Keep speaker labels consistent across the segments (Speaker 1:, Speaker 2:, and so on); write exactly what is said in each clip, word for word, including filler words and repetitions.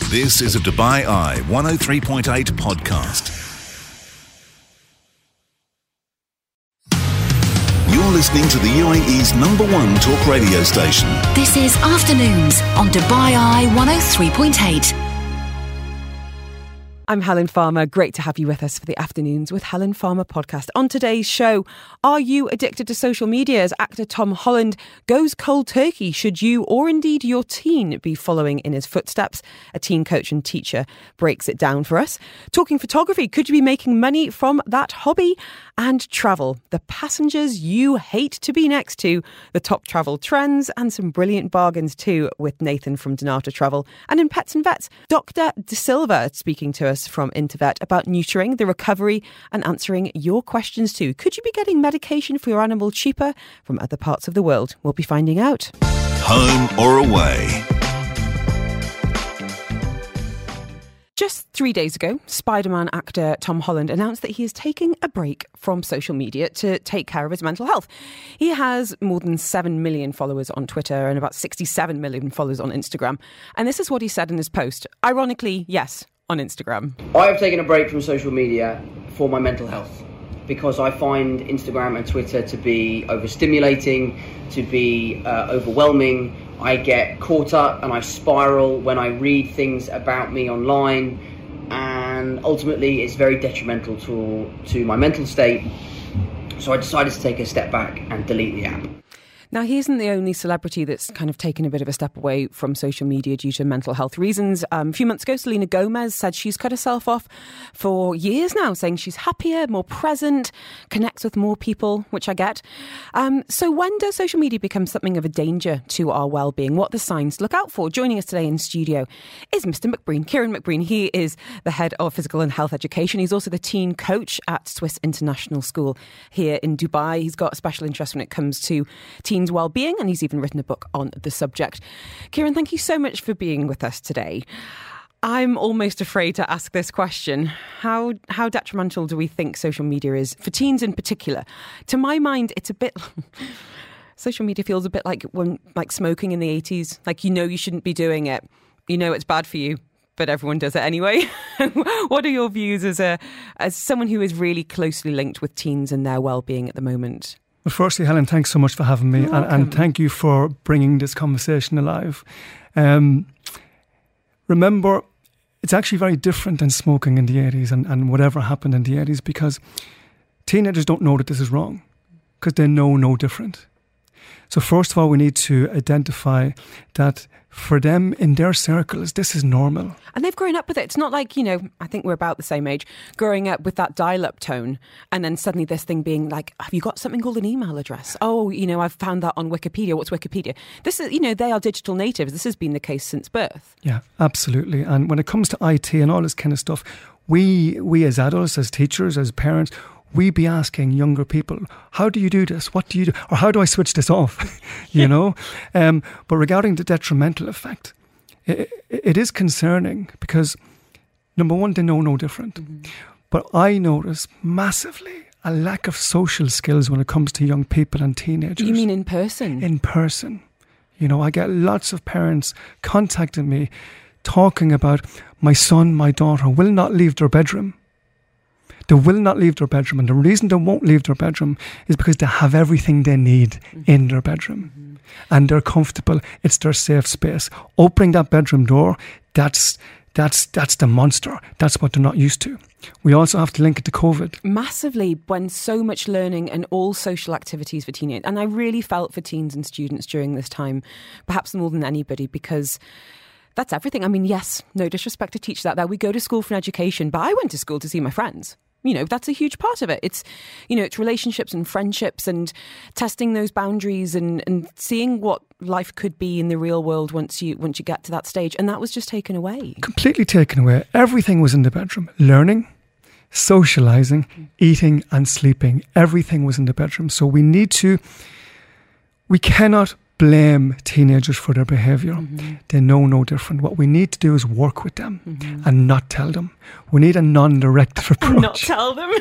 Speaker 1: This is a Dubai Eye one oh three point eight podcast. You're listening to the U A E's number one talk radio station.
Speaker 2: This is Afternoons on Dubai Eye one oh three point eight.
Speaker 3: I'm Helen Farmer. Great to have you with us for the Afternoons with Helen Farmer podcast. On today's show, are you addicted to social media? As actor Tom Holland goes cold turkey, should you or indeed your teen be following in his footsteps? A teen coach and teacher breaks it down for us. Talking photography, could you be making money from that hobby? And travel, the passengers you hate to be next to, the top travel trends and some brilliant bargains too with Nathan from Donata Travel. And in Pets and Vets, Doctor De Silva speaking to us from Intervet about neutering, the recovery and answering your questions too. Could you be getting medication for your animal cheaper from other parts of the world? We'll be finding out.
Speaker 1: Home or away?
Speaker 3: Just three days ago, Spider-Man actor Tom Holland announced that he is taking a break from social media to take care of his mental health. He has more than seven million followers on Twitter and about sixty-seven million followers on Instagram. And this is what he said in his post. Ironically, yes, on Instagram.
Speaker 4: I have taken a break from social media for my mental health because I find Instagram and Twitter to be overstimulating, to be uh, overwhelming. I get caught up and I spiral when I read things about me online, and ultimately it's very detrimental to, to my mental state. So I decided to take a step back and delete the app.
Speaker 3: Now, he isn't the only celebrity that's kind of taken a bit of a step away from social media due to mental health reasons. Um, a few months ago, Selena Gomez said she's cut herself off for years now, saying she's happier, more present, connects with more people, which I get. Um, so when does social media become something of a danger to our well-being? What are the signs to look out for? Joining us today in studio is Mister McBreen, Kieran McBreen. He is the head of physical and health education. He's also the teen coach at Swiss International School here in Dubai. He's got a special interest when it comes to teen well-being, and he's even written a book on the subject. Kieran, thank you so much for being with us today. I'm almost afraid to ask this question. How how detrimental do we think social media is for teens in particular? To my mind, it's a bit social media feels a bit like when like smoking in the eighties. Like, you know you shouldn't be doing it. You know it's bad for you, but everyone does it anyway. What are your views as a as someone who is really closely linked with teens and their well-being at the moment?
Speaker 5: Well, firstly, Helen, thanks so much for having me, and, and thank you for bringing this conversation alive. Um, remember, it's actually very different than smoking in the eighties and, and whatever happened in the eighties, because teenagers don't know that this is wrong, because they know no different. So first of all, we need to identify that for them, in their circles, this is normal.
Speaker 3: And they've grown up with it. It's not like, you know, I think we're about the same age, growing up with that dial-up tone and then suddenly this thing being like, have you got something called an email address? Oh, you know, I've found that on Wikipedia. What's Wikipedia? This is, you know, they are digital natives. This has been the case since birth.
Speaker 5: Yeah, absolutely. And when it comes to I T and all this kind of stuff, we we as adults, as teachers, as parents, we be asking younger people, how do you do this? What do you do? Or how do I switch this off? you know? Um, but regarding the detrimental effect, it, it is concerning because, number one, they know no different. Mm-hmm. But I notice massively a lack of social skills when it comes to young people and teenagers.
Speaker 3: You mean in person?
Speaker 5: In person. You know, I get lots of parents contacting me talking about my son, my daughter will not leave their bedroom. They will not leave their bedroom. And the reason they won't leave their bedroom is because they have everything they need mm-hmm. in their bedroom. Mm-hmm. And they're comfortable. It's their safe space. Opening that bedroom door, that's that's that's the monster. That's what they're not used to. We also have to link it to COVID.
Speaker 3: Massively, when so much learning and all social activities for teenagers. And I really felt for teens and students during this time, perhaps more than anybody, because that's everything. I mean, yes, no disrespect to teachers out there. We go to school for an education, but I went to school to see my friends. You know, that's a huge part of it. It's, you know, it's relationships and friendships and testing those boundaries and, and seeing what life could be in the real world once you once you get to that stage. And that was just taken away.
Speaker 5: Completely taken away. Everything was in the bedroom. Learning, socialising, mm-hmm. eating and sleeping. Everything was in the bedroom. So we need to, we cannot blame teenagers for their behaviour. Mm-hmm. They know no different. What we need to do is work with them mm-hmm. and not tell them. We need a non-directive approach.
Speaker 3: Not tell them.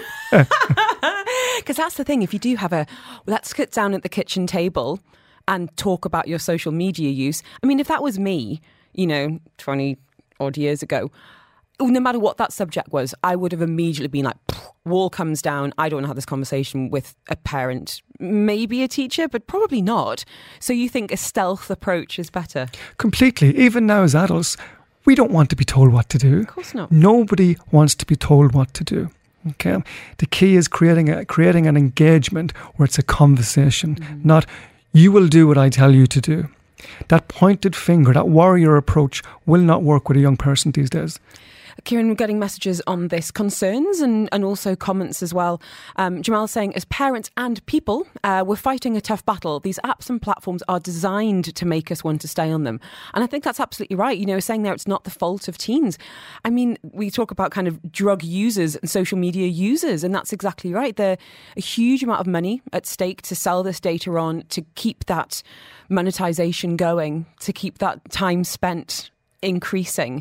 Speaker 3: Because that's the thing. If you do have a, well, let's sit down at the kitchen table and talk about your social media use. I mean, if that was me, you know, twenty, odd years ago, no matter what that subject was, I would have immediately been like, wall comes down. I don't want to have this conversation with a parent, maybe a teacher, but probably not. So you think a stealth approach is better?
Speaker 5: Completely. Even now as adults, we don't want to be told what to do.
Speaker 3: Of course not.
Speaker 5: Nobody wants to be told what to do. Okay. The key is creating a creating an engagement where it's a conversation, mm-hmm. not you will do what I tell you to do. That pointed finger, that warrior approach will not work with a young person these days.
Speaker 3: Kieran, we're getting messages on this, concerns and, and also comments as well. Um, Jamal saying, as parents and people, uh, we're fighting a tough battle. These apps and platforms are designed to make us want to stay on them. And I think that's absolutely right. You know, saying there it's not the fault of teens. I mean, we talk about kind of drug users and social media users, and that's exactly right. There's a huge amount of money at stake to sell this data on, to keep that monetization going, to keep that time spent increasing.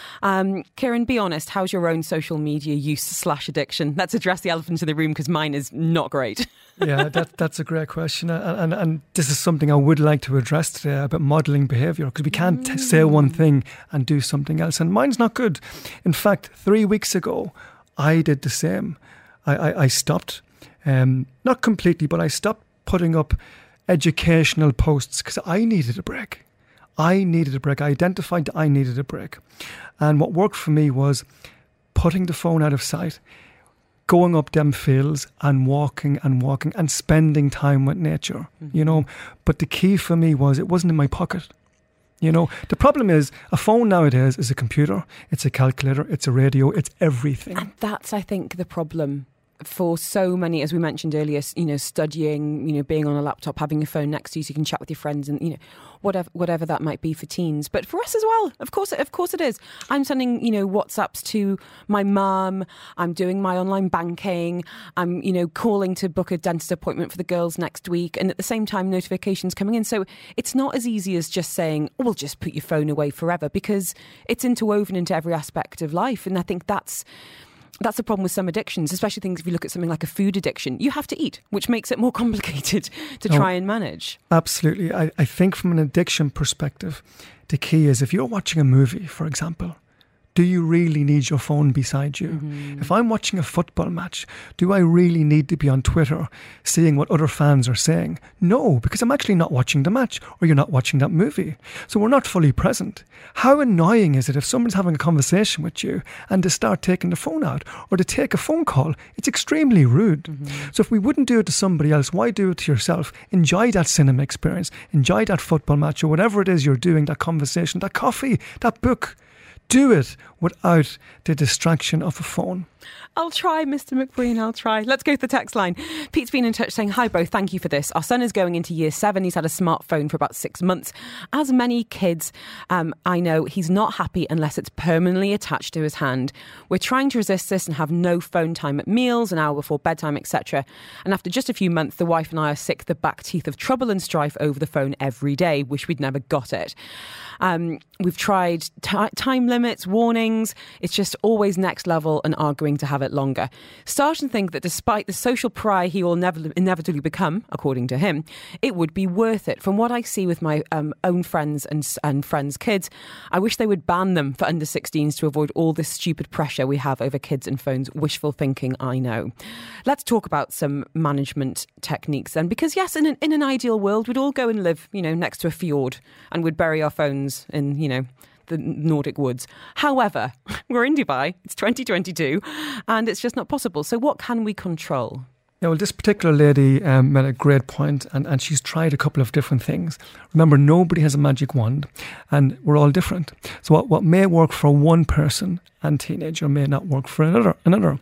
Speaker 3: Um, Kieran, be honest, how's your own social media use slash addiction? Let's address the elephant in the room, because mine is not great.
Speaker 5: Yeah, that, that's a great question. And, and, and this is something I would like to address today about modelling behaviour, because we can't mm. say one thing and do something else. And mine's not good. In fact, three weeks ago, I did the same. I, I, I stopped, um, not completely, but I stopped putting up educational posts because I needed a break. I needed a break. I identified that I needed a break. And what worked for me was putting the phone out of sight, going up them fields and walking and walking and spending time with nature, mm-hmm. you know. But the key for me was it wasn't in my pocket. You know, the problem is a phone nowadays is a computer, it's a calculator, it's a radio, it's everything.
Speaker 3: And that's, I think, the problem for so many, as we mentioned earlier, you know, studying, you know, being on a laptop, having a phone next to you so you can chat with your friends and, you know, whatever whatever that might be for teens. But for us as well, of course, of course it is. I'm sending, you know, WhatsApps to my mum. I'm doing my online banking. I'm, you know, calling to book a dentist appointment for the girls next week. And at the same time, notifications coming in. So it's not as easy as just saying, oh, well, just put your phone away forever, because it's interwoven into every aspect of life. And I think that's That's the problem with some addictions, especially things if you look at something like a food addiction. You have to eat, which makes it more complicated to
Speaker 5: oh,
Speaker 3: try and manage.
Speaker 5: Absolutely. I, I think from an addiction perspective, the key is if you're watching a movie, for example, do you really need your phone beside you? Mm-hmm. If I'm watching a football match, do I really need to be on Twitter seeing what other fans are saying? No, because I'm actually not watching the match, or you're not watching that movie. So we're not fully present. How annoying is it if someone's having a conversation with you and they start taking the phone out or to take a phone call? It's extremely rude. Mm-hmm. So if we wouldn't do it to somebody else, why do it to yourself? Enjoy that cinema experience. Enjoy that football match or whatever it is you're doing, that conversation, that coffee, that book. Do it without the distraction of a phone.
Speaker 3: I'll try, Mister McBreen, I'll try. Let's go to the text line. Pete's been in touch saying, hi both, thank you for this. Our son is going into year seven. He's had a smartphone for about six months. As many kids, um, I know he's not happy unless it's permanently attached to his hand. We're trying to resist this and have no phone time at meals, an hour before bedtime, et cetera. And after just a few months, the wife and I are sick to the back teeth of trouble and strife over the phone every day. Wish we'd never got it. Um, we've tried t- time limits, warnings. It's just always next level and arguing to have it longer. Starting to think that despite the social pariah he will never, inevitably become, according to him, it would be worth it. From what I see with my um, own friends and, and friends' kids, I wish they would ban them for under sixteens to avoid all this stupid pressure we have over kids and phones. Wishful thinking, I know. Let's talk about some management techniques then, because yes, in an, in an ideal world, we'd all go and live, you know, next to a fjord and we'd bury our phones in, you know, the Nordic woods. However, we're in Dubai, it's twenty twenty-two, and it's just not possible. So what can we control?
Speaker 5: Yeah, well, this particular lady um, made a great point, and, and she's tried a couple of different things. Remember, nobody has a magic wand, and we're all different. So what, what may work for one person and teenager may not work for another. another.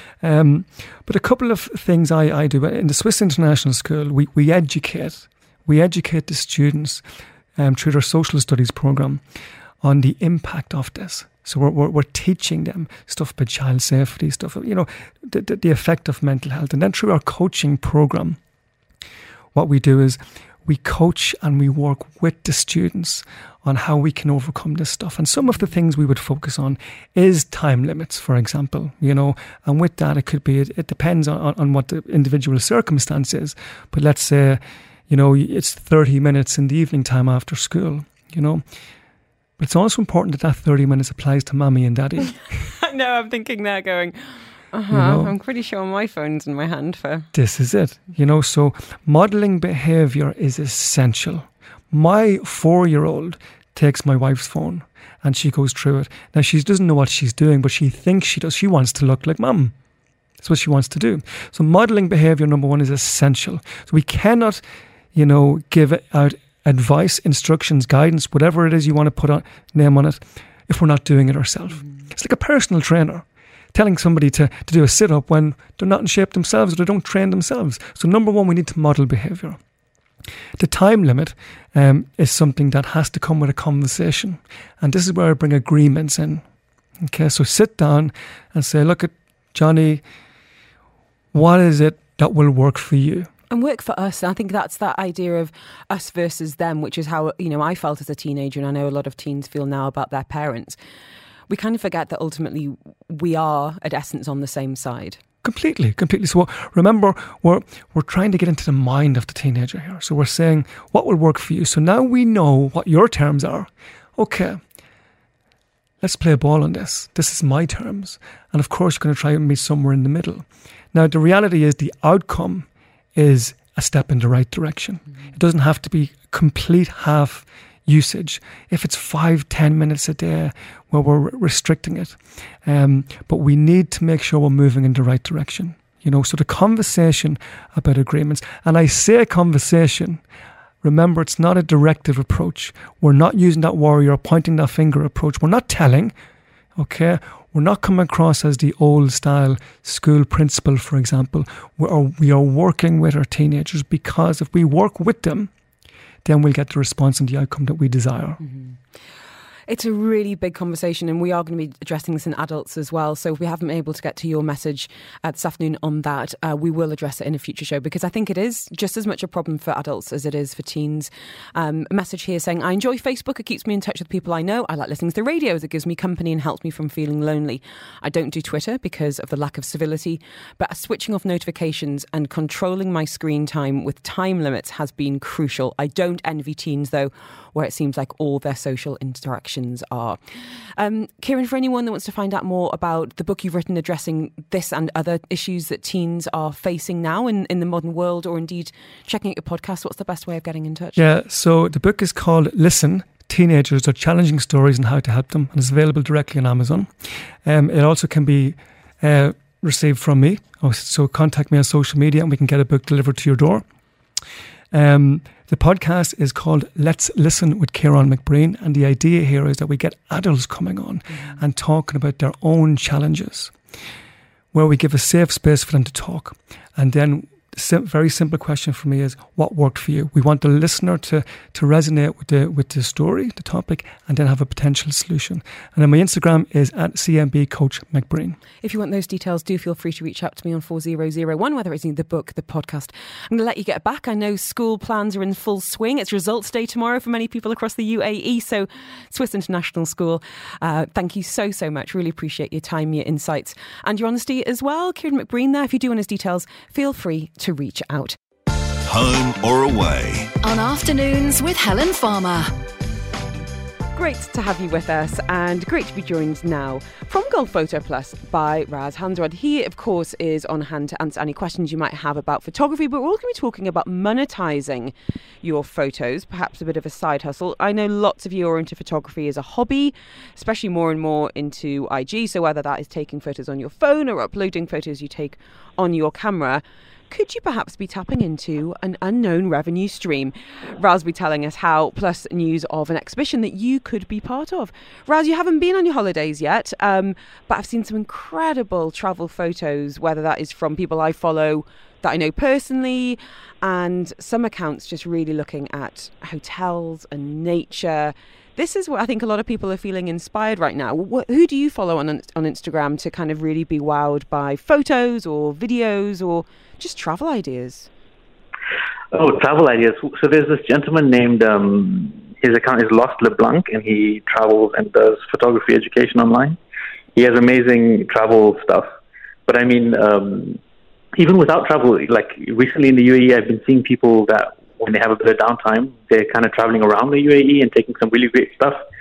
Speaker 5: Um, but a couple of things I, I do. In the Swiss International School, we, we educate. We educate the students um, through their social studies program on the impact of this. So we're, we're, we're teaching them stuff about child safety, stuff, you know, the, the, the effect of mental health. And then through our coaching program, what we do is we coach and we work with the students on how we can overcome this stuff. And some of the things we would focus on is time limits, for example, you know, and with that, it could be, it, it depends on, on what the individual circumstance is. But let's say, you know, it's thirty minutes in the evening time after school, you know. But it's also important that that thirty minutes applies to mommy and daddy.
Speaker 3: I know, I'm thinking there going, uh-huh, you know, I'm pretty sure my phone's in my hand for...
Speaker 5: This is it. You know, so modelling behaviour is essential. My four-year-old takes my wife's phone and she goes through it. Now, she doesn't know what she's doing, but she thinks she does. She wants to look like mum. That's what she wants to do. So modelling behaviour, number one, is essential. So we cannot, you know, give out advice, instructions, guidance, whatever it is you want to put a name on it, if we're not doing it ourselves. Mm. It's like a personal trainer telling somebody to, to do a sit-up when they're not in shape themselves or they don't train themselves. So number one, we need to model behaviour. The time limit um, is something that has to come with a conversation. And this is where I bring agreements in. Okay, so sit down and say, look at Johnny, what is it that will work for you?
Speaker 3: And work for us. I think that's that idea of us versus them, which is how, you know, I felt as a teenager, and I know a lot of teens feel now about their parents. We kind of forget that ultimately we are, at essence, on the same side.
Speaker 5: Completely, completely. So remember, we're we're trying to get into the mind of the teenager here. So we're saying, what will work for you? So now we know what your terms are. Okay, let's play a ball on this. This is my terms. And of course, you're going to try and meet somewhere in the middle. Now, the reality is the outcome is a step in the right direction. Mm-hmm. It doesn't have to be complete half usage. If it's five, ten minutes a day where we're restricting it. Um, but we need to make sure we're moving in the right direction. You know, so the conversation about agreements, and I say conversation, remember it's not a directive approach. We're not using that warrior pointing that finger approach. We're not telling, okay? We're not coming across as the old style school principal, for example. We are, we are working with our teenagers, because if we work with them, then we'll get the response and the outcome that we desire.
Speaker 3: Mm-hmm. It's a really big conversation, and we are going to be addressing this in adults as well. So if we haven't been able to get to your message uh, this afternoon on that, uh, we will address it in a future show, because I think it is just as much a problem for adults as it is for teens. Um, a message here saying, I enjoy Facebook. It keeps me in touch with people I know. I like listening to the radio as it gives me company and helps me from feeling lonely. I don't do Twitter because of the lack of civility, but switching off notifications and controlling my screen time with time limits has been crucial. I don't envy teens, though, where it seems like all their social interactions are. Um, Kieran, for anyone that wants to find out more about the book you've written addressing this and other issues that teens are facing now in, in the modern world, or indeed checking out your podcast, what's the best way of getting in touch?
Speaker 5: Yeah, so the book is called Listen, Teenagers Are Challenging Stories and How to Help Them, and it's available directly on Amazon. Um, it also can be uh, received from me, so contact me on social media and we can get a book delivered to your door. Um, the podcast is called Let's Listen with Kieran McBreen, and the idea here is that we get adults coming on mm. and talking about their own challenges, where we give a safe space for them to talk. And then sim- very simple question for me is, what worked for you? We want the listener to to resonate with the with the story, the topic, and then have a potential solution. And then my Instagram is at C M B Coach McBreen.
Speaker 3: If you want those details, do feel free to reach out to me on four zero zero one, whether it's in the book, the podcast. I'm going to let you get back. I know school plans are in full swing. It's results day tomorrow for many people across the U A E, so Swiss International School. Uh, thank you so, so much. Really appreciate your time, your insights, and your honesty as well. Kieran McBreen there. If you do want his details, feel free to reach out.
Speaker 1: Home or away?
Speaker 2: On Afternoons with Helen Farmer.
Speaker 3: Great to have you with us, and great to be joined now from Gold Photo Plus by Raz Hansrod. He, of course, is on hand to answer any questions you might have about photography, but we're also going to be talking about monetising your photos, perhaps a bit of a side hustle. I know lots of you are into photography as a hobby, especially more and more into I G, so whether that is taking photos on your phone or uploading photos you take on your camera. Could you perhaps be tapping into an unknown revenue stream? Raz will be telling us how, plus news of an exhibition that you could be part of. Raz, you haven't been on your holidays yet, um, but I've seen some incredible travel photos, whether that is from people I follow that I know personally, and some accounts just really looking at hotels and nature. This is what I think a lot of people are feeling inspired right now. What, who do you follow on on Instagram to kind of really be wowed by photos or videos or just travel ideas?
Speaker 6: Oh, travel ideas. So there's this gentleman named, um, his account is Lost LeBlanc, and he travels and does photography education online. He has amazing travel stuff. But I mean, um, even without travel, like recently in the U A E, I've been seeing people that when they have a bit of downtime, they're kind of traveling around the U A E and taking some really great stuff.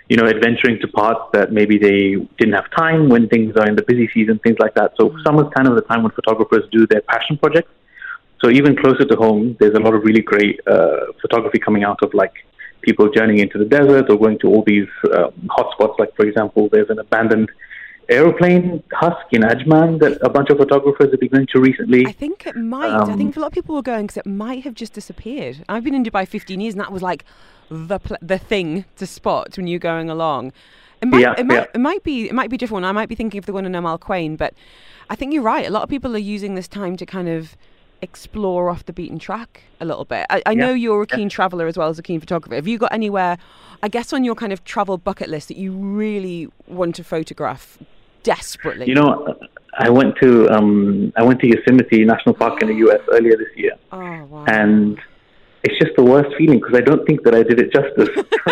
Speaker 6: you know, adventuring to parts that maybe they didn't have time when things are in the busy season, things like that. So mm-hmm. summer's kind of the time when photographers do their passion projects. So even closer to home, there's a lot of really great uh, photography coming out of like people journeying into the desert or going to all these um, hotspots. Like, for example, there's an abandoned aeroplane husk in Ajman that a bunch of photographers have been going to recently.
Speaker 3: I think it might. Um, I think a lot of people were going because it might have just disappeared. I've been in Dubai fifteen years, and that was like the pl- the thing to spot when you're going along. It might,
Speaker 6: yeah,
Speaker 3: it might,
Speaker 6: yeah.
Speaker 3: it might be, it might be a different one. I might be thinking of the one in Amal Quain, but I think you're right. A lot of people are using this time to kind of explore off the beaten track a little bit. I, I yeah, know you're a keen yeah. traveller as well as a keen photographer. Have you got anywhere, I guess, on your kind of travel bucket list that you really want to photograph desperately?
Speaker 6: You know, I went to um, I went to Yosemite National Park in the U S earlier this year,
Speaker 3: oh, wow.
Speaker 6: and it's just the worst feeling because I don't think that I did it justice.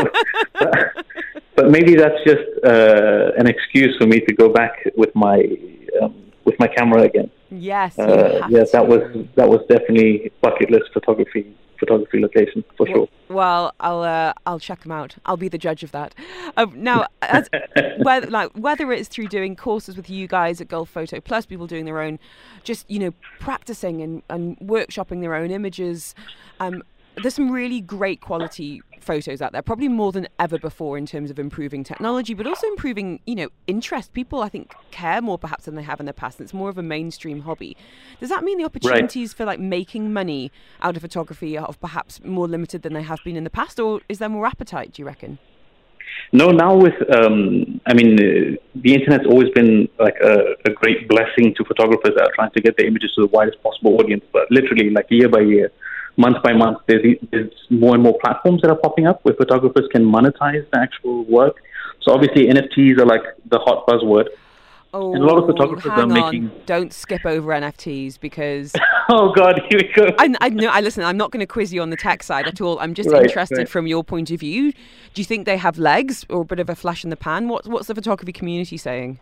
Speaker 6: but, but maybe that's just uh, an excuse for me to go back with my um, with my camera again.
Speaker 3: Yes,
Speaker 6: uh, yeah, that was that was definitely bucket list photography photography location for
Speaker 3: well,
Speaker 6: sure.
Speaker 3: Well, I'll uh, I'll check them out. I'll be the judge of that. Um, now, as, whether like whether it's through doing courses with you guys at Gulf Photo Plus, people doing their own, just you know, practicing and, and workshopping their own images. Um, there's some really great quality photos out there, probably more than ever before in terms of improving technology, but also improving, you know, interest. People, I think, care more perhaps than they have in the past. It's more of a mainstream hobby. Does that mean the opportunities right. for like making money out of photography are perhaps more limited than they have been in the past, or is there more appetite, do you reckon?
Speaker 6: No, now with, um, I mean, uh, the internet's always been like a, a great blessing to photographers that are trying to get their images to the widest possible audience, but literally like year by year, month by month, there's, there's more and more platforms that are popping up where photographers can monetize the actual work. So obviously N F Ts are like the hot buzzword.
Speaker 3: Oh,
Speaker 6: and a lot of photographers
Speaker 3: hang
Speaker 6: are
Speaker 3: on.
Speaker 6: making...
Speaker 3: Don't skip over N F Ts because...
Speaker 6: oh, God, here we go.
Speaker 3: I, I, no, I listen, I'm not going to quiz you on the tech side at all. I'm just
Speaker 6: right,
Speaker 3: interested
Speaker 6: right.
Speaker 3: from your point of view. Do you think they have legs or a bit of a flash in the pan? What, what's the photography community saying?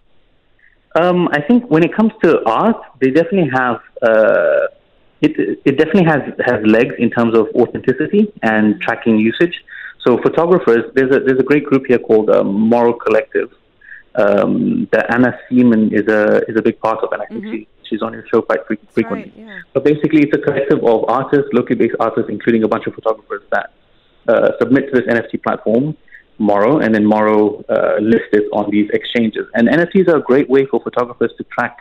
Speaker 6: Um, I think when it comes to art, they definitely have... Uh, It, it definitely has, has legs in terms of authenticity and tracking usage. So photographers, there's a there's a great group here called um, Moral Collective. Um, that Anna Seaman is a is a big part of, and I think mm-hmm. she, she's on your show quite fre- frequently.
Speaker 3: Right, yeah.
Speaker 6: But basically, it's a collective of artists, locally based artists, including a bunch of photographers that uh, submit to this N F T platform, Moro, and then Moro uh, lists it on these exchanges. And N F Ts are a great way for photographers to track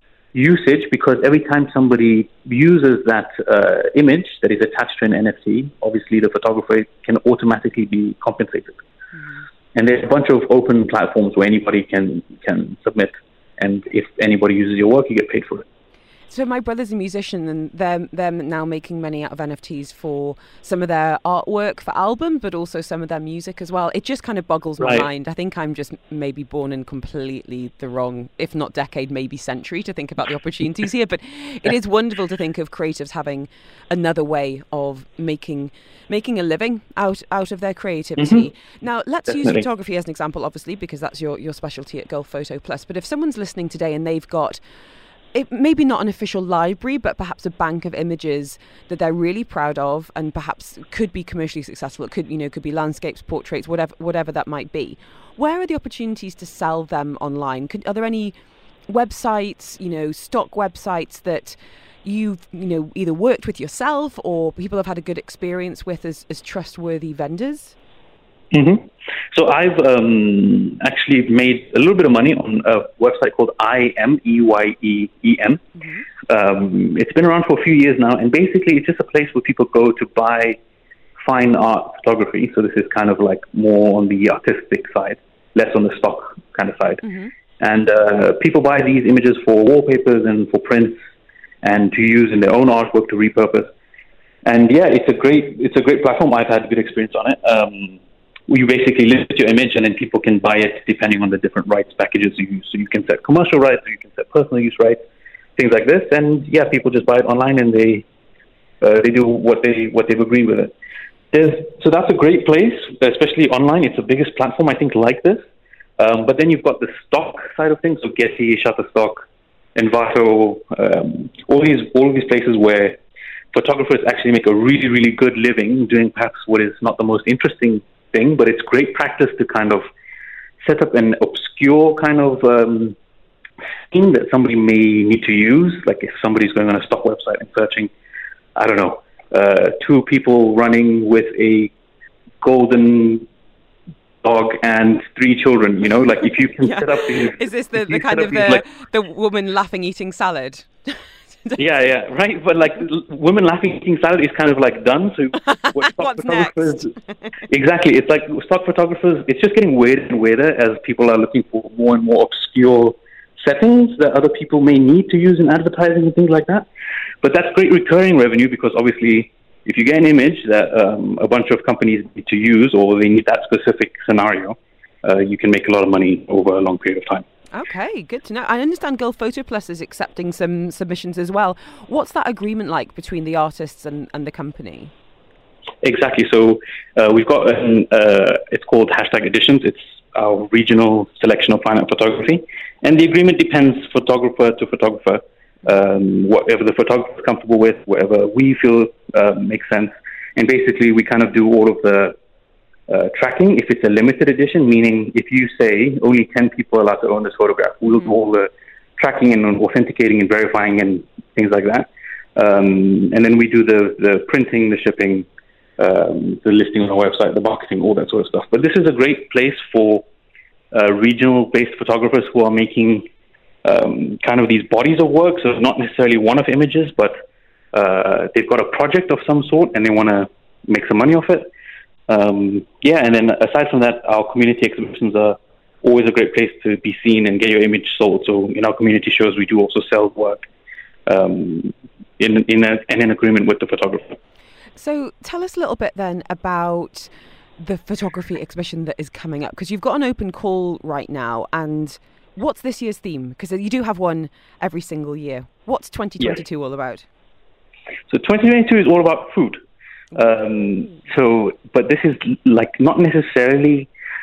Speaker 6: usage, because every time somebody uses that uh, image that is attached to an N F T, obviously the photographer can automatically be compensated. Mm-hmm. And there's a bunch of open platforms where anybody can can submit, and if anybody uses your work, you get paid for it.
Speaker 3: So my brother's a musician, and they're, they're now making money out of N F Ts for some of their artwork for album, but also some of their music as well. It just kind of boggles my
Speaker 6: right.
Speaker 3: mind. I think I'm just maybe born in completely the wrong, if not decade, maybe century, to think about the opportunities here. But it is wonderful to think of creatives having another way of making making a living out, out of their creativity. Mm-hmm. Now, let's Definitely. use photography as an example, obviously, because that's your, your specialty at Gulf Photo Plus. But if someone's listening today and they've got... It, maybe not an official library, but perhaps a bank of images that they're really proud of, and perhaps could be commercially successful. It could, you know, could be landscapes, portraits, whatever, whatever that might be. Where are the opportunities to sell them online? Could, are there any websites, you know, stock websites that you've, you know, either worked with yourself or people have had a good experience with as, as trustworthy vendors?
Speaker 6: Mm-hmm. So I've um, actually made a little bit of money on a website called I M E Y E E M. Mm-hmm. Um, it's been around for a few years now, and basically it's just a place where people go to buy fine art photography. So this is kind of like more on the artistic side, less on the stock kind of side. Mm-hmm. And uh, people buy these images for wallpapers and for prints, and to use in their own artwork to repurpose. And yeah, it's a great it's a great platform. I've had a good experience on it. Um, You basically list your image, and then people can buy it depending on the different rights packages you use. So you can set commercial rights, or you can set personal use rights, things like this. And yeah, people just buy it online, and they uh, they do what they what they've agreed with it. There's, so that's a great place, especially online. It's the biggest platform I think like this. Um, but then you've got the stock side of things, so Getty, Shutterstock, Envato, um, all these all of these places where photographers actually make a really really good living doing perhaps what is not the most interesting thing, but it's great practice to kind of set up an obscure kind of um, thing that somebody may need to use. Like if somebody's going on a stock website and searching, I don't know, uh, two people running with a golden dog and three children, you know, like if you can
Speaker 3: yeah.
Speaker 6: set up these...
Speaker 3: Is this the, the kind of the, like, the woman laughing eating salad?
Speaker 6: yeah, yeah, right. But like women laughing eating salad is kind of like done. So what stock
Speaker 3: What's next?
Speaker 6: Exactly. It's like stock photographers, it's just getting weirder and weirder as people are looking for more and more obscure settings that other people may need to use in advertising and things like that. But that's great recurring revenue because obviously if you get an image that um, a bunch of companies need to use or they need that specific scenario, uh, you can make a lot of money over a long period of time.
Speaker 3: Okay, good to know. I understand Girl Photo Plus is accepting some submissions as well. What's that agreement like between the artists and, and the company?
Speaker 6: Exactly. So uh, we've got an, uh, it's called Hashtag Editions. It's our regional selection of fine art photography. And the agreement depends photographer to photographer. Um, whatever the photographer is comfortable with, whatever we feel uh, makes sense. And basically we kind of do all of the Uh, tracking. If it's a limited edition, meaning if you say only ten people are allowed to own this photograph, we'll do all the tracking and authenticating and verifying and things like that. Um, and then we do the, the printing, the shipping, um, the listing on our website, the marketing, all that sort of stuff. But this is a great place for uh, regional-based photographers who are making um, kind of these bodies of work, so not necessarily one-off images, but uh, they've got a project of some sort and they want to make some money off it. Um, yeah, and then aside from that, our community exhibitions are always a great place to be seen and get your image sold. So in our community shows, we do also sell work um, in in, a, in an agreement with the photographer.
Speaker 3: So tell us a little bit then about the photography exhibition that is coming up, because you've got an open call right now. And what's this year's theme? Because you do have one every single year. What's twenty twenty-two yes. all about?
Speaker 6: So twenty twenty-two is all about food. Um, so, but this is like not necessarily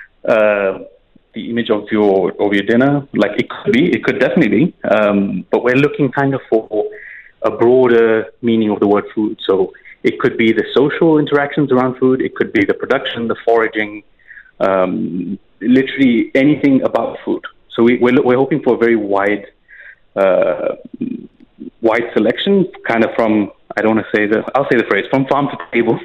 Speaker 6: uh, the image of your of your dinner. Like it could be, it could definitely be. Um, but we're looking kind of for a broader meaning of the word food. So it could be the social interactions around food. It could be the production, the foraging, um, literally anything about food. So we, we're we're hoping for a very wide, uh, wide selection, kind of from. I don't want to say the. I'll say the phrase from farm to table.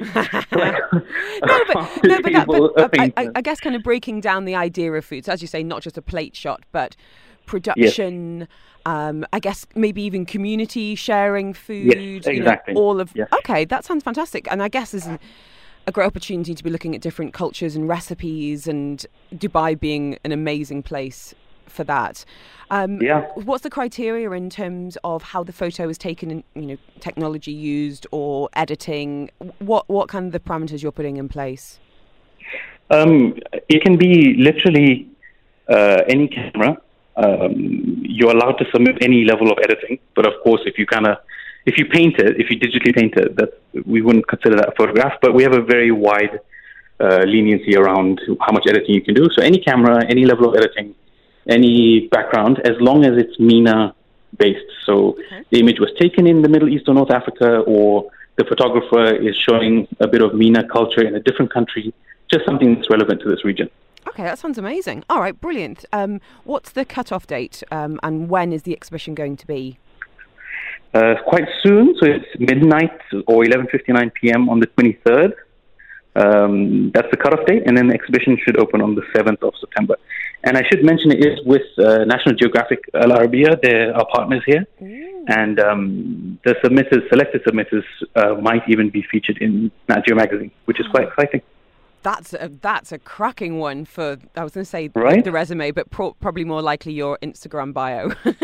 Speaker 3: no, but, no, but, that, but I, I, I guess kind of breaking down the idea of food. So as you say, not just a plate shot, but production. Yes. Um, I guess maybe even community sharing food.
Speaker 6: Yes, exactly.
Speaker 3: You know, all of.
Speaker 6: Yes.
Speaker 3: Okay, that sounds fantastic, and I guess there's an, a great opportunity to be looking at different cultures and recipes, and Dubai being an amazing place for that. Um,
Speaker 6: yeah.
Speaker 3: What's the criteria in terms of how the photo is taken, and you know, technology used or editing? What what kind of the parameters you're putting in place?
Speaker 6: Um, it can be literally uh, any camera. Um, you're allowed to submit any level of editing, but of course, if you kind of if you paint it, if you digitally paint it, that we wouldn't consider that a photograph. But we have a very wide uh, leniency around how much editing you can do. So any camera, any level of editing. Any background, as long as it's MENA based. So okay. The image was taken in the Middle East or North Africa, or the photographer is showing a bit of MENA culture in a different country, just something that's relevant to this region.
Speaker 3: Okay, that sounds amazing. All right, brilliant. Um, what's the cut-off date, um, and when is the exhibition going to be?
Speaker 6: Uh, quite soon, so it's midnight or eleven fifty-nine p.m. on the twenty-third. Um, that's the cutoff date, and then the exhibition should open on the seventh of September. And I should mention it is with uh, National Geographic Al Arabiya. They're our partners here. Ooh. And um, the submitters, selected submitters, uh, might even be featured in Nat Geo magazine, which is quite exciting.
Speaker 3: That's a, that's a cracking one for, I was going to say
Speaker 6: right?
Speaker 3: the resume, but pro- probably more likely your Instagram bio.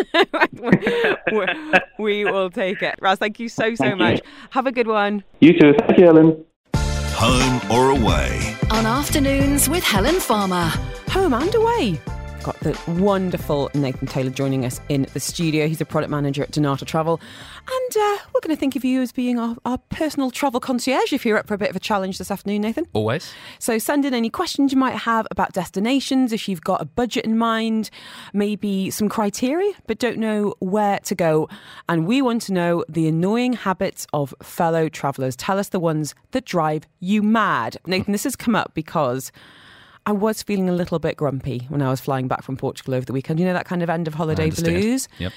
Speaker 3: we, we will take it. Raz, thank you so, so
Speaker 6: thank
Speaker 3: much.
Speaker 6: You.
Speaker 3: Have a good one.
Speaker 6: You too. Thank you, Ellen.
Speaker 1: Home or away?
Speaker 2: On Afternoons with Helen Farmer.
Speaker 3: Home and away. Got the wonderful Nathan Taylor joining us in the studio. He's a product manager at Donata Travel. And uh, we're going to think of you as being our, our personal travel concierge if you're up for a bit of a challenge this afternoon, Nathan.
Speaker 7: Always.
Speaker 3: So send in any questions you might have about destinations, if you've got a budget in mind, maybe some criteria, but don't know where to go. And we want to know the annoying habits of fellow travellers. Tell us the ones that drive you mad. Nathan, this has come up because I was feeling a little bit grumpy when I was flying back from Portugal over the weekend. You know, that kind of end of holiday blues?
Speaker 7: Yep.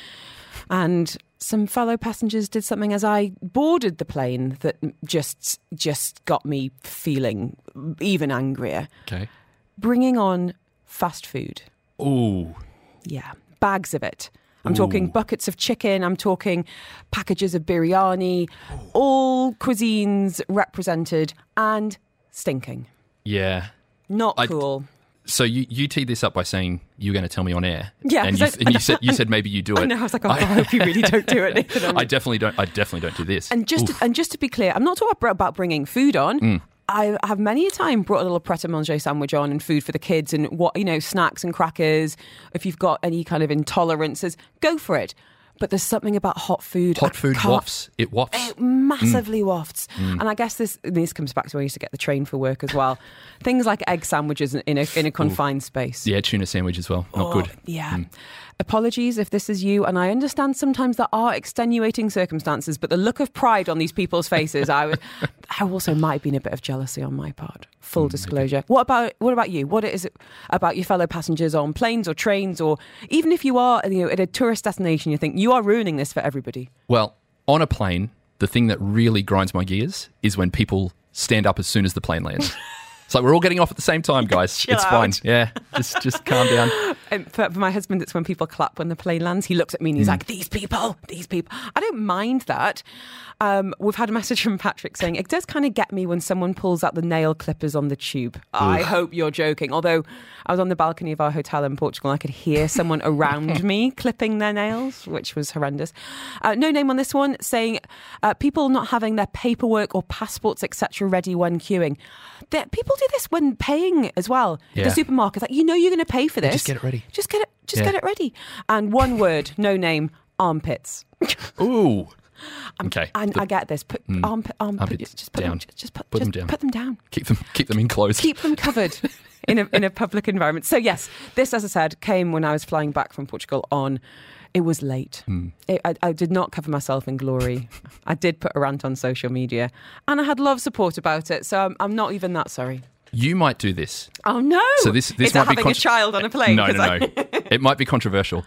Speaker 3: And some fellow passengers did something as I boarded the plane that just just got me feeling even angrier.
Speaker 7: Okay.
Speaker 3: Bringing on fast food.
Speaker 7: Ooh.
Speaker 3: Yeah, bags of it. I'm
Speaker 7: Ooh.
Speaker 3: talking buckets of chicken. I'm talking packages of biryani. All cuisines represented and stinking.
Speaker 7: Yeah.
Speaker 3: Not
Speaker 7: I-
Speaker 3: cool.
Speaker 7: So you, you teed this up by saying you were going to tell me on air.
Speaker 3: Yeah,
Speaker 7: And you,
Speaker 3: 'cause I-
Speaker 7: and you said you said maybe you do it.
Speaker 3: I know. I was like, oh, I hope you really don't do it, Nathan.
Speaker 7: I definitely don't. I definitely don't do this.
Speaker 3: And just to,
Speaker 7: Oof.
Speaker 3: and just to be clear, I'm not talking about bringing food on.
Speaker 7: Mm.
Speaker 3: I have many a time brought a little pret-a-manger sandwich on and food for the kids and what you know, snacks and crackers. If you've got any kind of intolerances, go for it. But there's something about hot food.
Speaker 7: hot
Speaker 3: I
Speaker 7: food
Speaker 3: can't-
Speaker 7: wafts. It wafts.
Speaker 3: It massively wafts. And I guess this this comes back to when I used to get the train for work as well. Things like egg sandwiches in a in a confined space.
Speaker 7: Yeah, tuna sandwich as well. Not
Speaker 3: Oh,
Speaker 7: good.
Speaker 3: Yeah. Apologies if this is you, and I understand sometimes there are extenuating circumstances, but the look of pride on these people's faces, I would, I also might have been a bit of jealousy on my part. Full disclosure. What about what about you? What is it about your fellow passengers on planes or trains, or even if you are you know, at a tourist destination, you think you are ruining this for everybody?
Speaker 7: Well, on a plane, the thing that really grinds my gears is when people stand up as soon as the plane lands. It's like we're all getting off at the same time, guys.
Speaker 3: Chill
Speaker 7: it's
Speaker 3: out.
Speaker 7: fine. Yeah, just just calm down.
Speaker 3: And for, for my husband, it's when people clap when the plane lands. He looks at me and he's like, these people, these people. I don't mind that. Um, we've had a message from Patrick saying, it does kind of get me when someone pulls out the nail clippers on the tube. I hope you're joking. Although I was on the balcony of our hotel in Portugal and I could hear someone around me clipping their nails, which was horrendous. Uh, no name on this one, saying uh, people not having their paperwork or passports, et cetera ready when queuing. That people do this when paying as well.
Speaker 7: Yeah.
Speaker 3: The supermarket, like, you know you're going to pay for this.
Speaker 7: Just get it ready.
Speaker 3: Just get it. Just
Speaker 7: Yeah.
Speaker 3: get it ready. And one word, no name, armpits.
Speaker 7: Ooh. Okay.
Speaker 3: And
Speaker 7: The-
Speaker 3: I get this. Put armpit, armpit,
Speaker 7: Armpits
Speaker 3: just put
Speaker 7: down.
Speaker 3: them, just put,
Speaker 7: Put
Speaker 3: just
Speaker 7: them down.
Speaker 3: Put them down.
Speaker 7: keep them keep them in clothes.
Speaker 3: Keep them covered in a in a public environment. So yes, this, as I said, came when I was flying back from Portugal on. It was late.
Speaker 7: Hmm.
Speaker 3: It, I, I did not cover myself in glory. I did put a rant on social media, and I had a lot of support about it. So I'm, I'm not even that sorry.
Speaker 7: You might do this.
Speaker 3: Oh no!
Speaker 7: So this this
Speaker 3: Is
Speaker 7: might
Speaker 3: it
Speaker 7: be
Speaker 3: having
Speaker 7: contr-
Speaker 3: a child on a plane?
Speaker 7: No,
Speaker 3: 'Cause
Speaker 7: no,
Speaker 3: I-
Speaker 7: no. It might be controversial.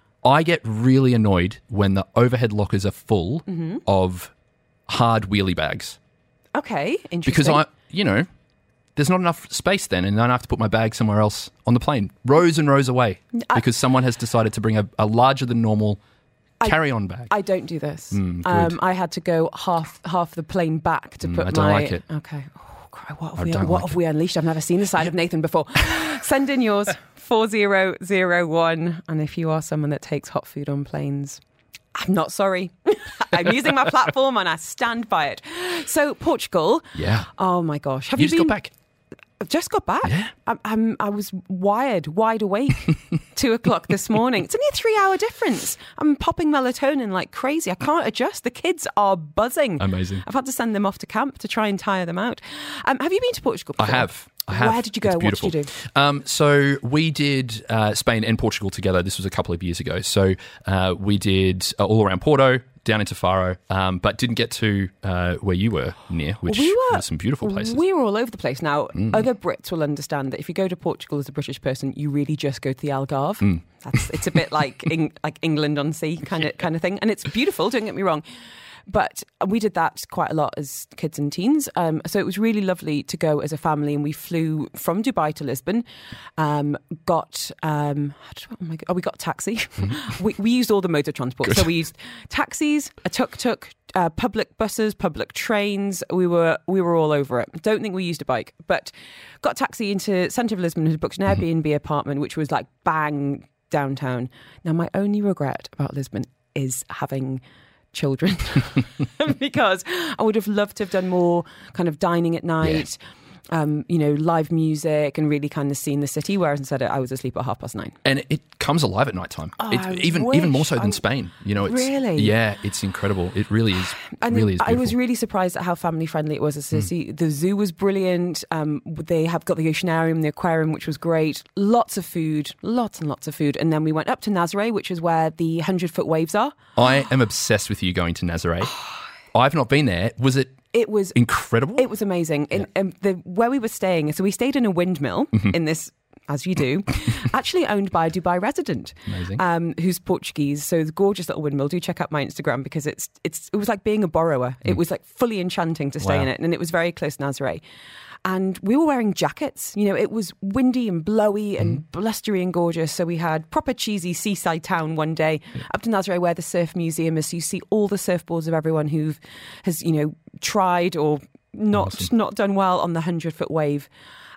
Speaker 7: I get really annoyed when the overhead lockers are full
Speaker 3: Mm-hmm.
Speaker 7: of hard wheelie bags
Speaker 3: Okay, interesting.
Speaker 7: because I, you know, there's not enough space then, and then I have to put my bag somewhere else on the plane, rows and rows away,
Speaker 3: I-
Speaker 7: because someone has decided to bring a, a larger than normal
Speaker 3: I-
Speaker 7: carry-on bag.
Speaker 3: I don't do this.
Speaker 7: Mm, good.
Speaker 3: um, I had to go half half the plane back to
Speaker 7: Mm,
Speaker 3: put
Speaker 7: I don't
Speaker 3: my.
Speaker 7: like it.
Speaker 3: Okay. Oh, cry, what have,
Speaker 7: I
Speaker 3: we,
Speaker 7: don't
Speaker 3: what
Speaker 7: like
Speaker 3: have we unleashed? I've never seen the side of Nathan before. Send in yours four zero zero one, and if you are someone that takes hot food on planes, I'm not sorry. I'm using my platform and I stand by it. So Portugal.
Speaker 7: Yeah.
Speaker 3: Oh my gosh. Have
Speaker 7: You
Speaker 3: you,
Speaker 7: just
Speaker 3: been?
Speaker 7: got back.
Speaker 3: I've just got back.
Speaker 7: Yeah.
Speaker 3: I'm, I'm, I was wired, wide awake, two o'clock this morning. It's only a three-hour difference. I'm popping melatonin like crazy. I can't adjust. The kids are buzzing.
Speaker 7: Amazing.
Speaker 3: I've had to send them off to camp to try and tire them out. Um, have you been to Portugal
Speaker 7: I
Speaker 3: before?
Speaker 7: have. I have.
Speaker 3: Where did you go?
Speaker 7: It's
Speaker 3: What did
Speaker 7: beautiful.
Speaker 3: you do?
Speaker 7: Um, so we did uh, Spain and Portugal together. This was a couple of years ago. So uh, we did uh, all around Porto, down into Faro, um, but didn't get to uh, where you were near, which
Speaker 3: We were-
Speaker 7: was some beautiful places.
Speaker 3: We were all over the place. Now,
Speaker 7: Mm.
Speaker 3: other Brits will understand that if you go to Portugal as a British person, you really just go to the Algarve.
Speaker 7: Mm.
Speaker 3: That's it's a bit like Eng, like England on sea kind of kind of thing, and it's beautiful. Don't get me wrong. But we did that quite a lot as kids and teens. Um, so it was really lovely to go as a family. And we flew from Dubai to Lisbon, um, got, um, how did, oh my God, oh, we got a taxi.
Speaker 7: Mm-hmm.
Speaker 3: we, we used all the modes of transport. So we used taxis, a tuk-tuk, uh, public buses, public trains. We were we were all over it. Don't think we used a bike, but got a taxi into centre of Lisbon, had booked an Airbnb apartment, which was like bang downtown. Now, my only regret about Lisbon is having children because I would have loved to have done more kind of dining at night, um, you know, live music and really kind of seen the city, whereas instead I was asleep at half past nine.
Speaker 7: And it comes alive at night time.
Speaker 3: Oh,
Speaker 7: it's
Speaker 3: I
Speaker 7: even
Speaker 3: wish.
Speaker 7: even more so than
Speaker 3: I-
Speaker 7: Spain. You know, it's
Speaker 3: Really?
Speaker 7: yeah, it's incredible. It really is.
Speaker 3: And
Speaker 7: really is
Speaker 3: I
Speaker 7: beautiful.
Speaker 3: was really surprised at how family friendly it was as a city. The zoo was brilliant. Um, they have got the oceanarium, the aquarium, which was great. Lots of food, lots and lots of food. And then we went up to Nazaré, which is where the hundred foot waves are.
Speaker 7: I am obsessed with you going to Nazaré. I've not been there. Was it
Speaker 3: It was
Speaker 7: incredible.
Speaker 3: It was amazing. In
Speaker 7: Yeah.
Speaker 3: um, the where we were staying, so we stayed in a windmill
Speaker 7: Mm-hmm.
Speaker 3: in this, as you do, actually owned by a Dubai resident,
Speaker 7: Amazing.
Speaker 3: um, who's Portuguese. So the gorgeous little windmill. Do check out my Instagram because it's it's it was like being a borrower. It was like fully enchanting to stay
Speaker 7: Wow.
Speaker 3: in it, and it was very close to Nazaré. And we were wearing jackets. You know, it was windy and blowy and blustery and gorgeous. So we had proper cheesy seaside town one day up to Nazaré, where the surf museum is. So you see all the surfboards of everyone who has, you know, tried or not
Speaker 7: Awesome.
Speaker 3: not done well on the hundred foot wave.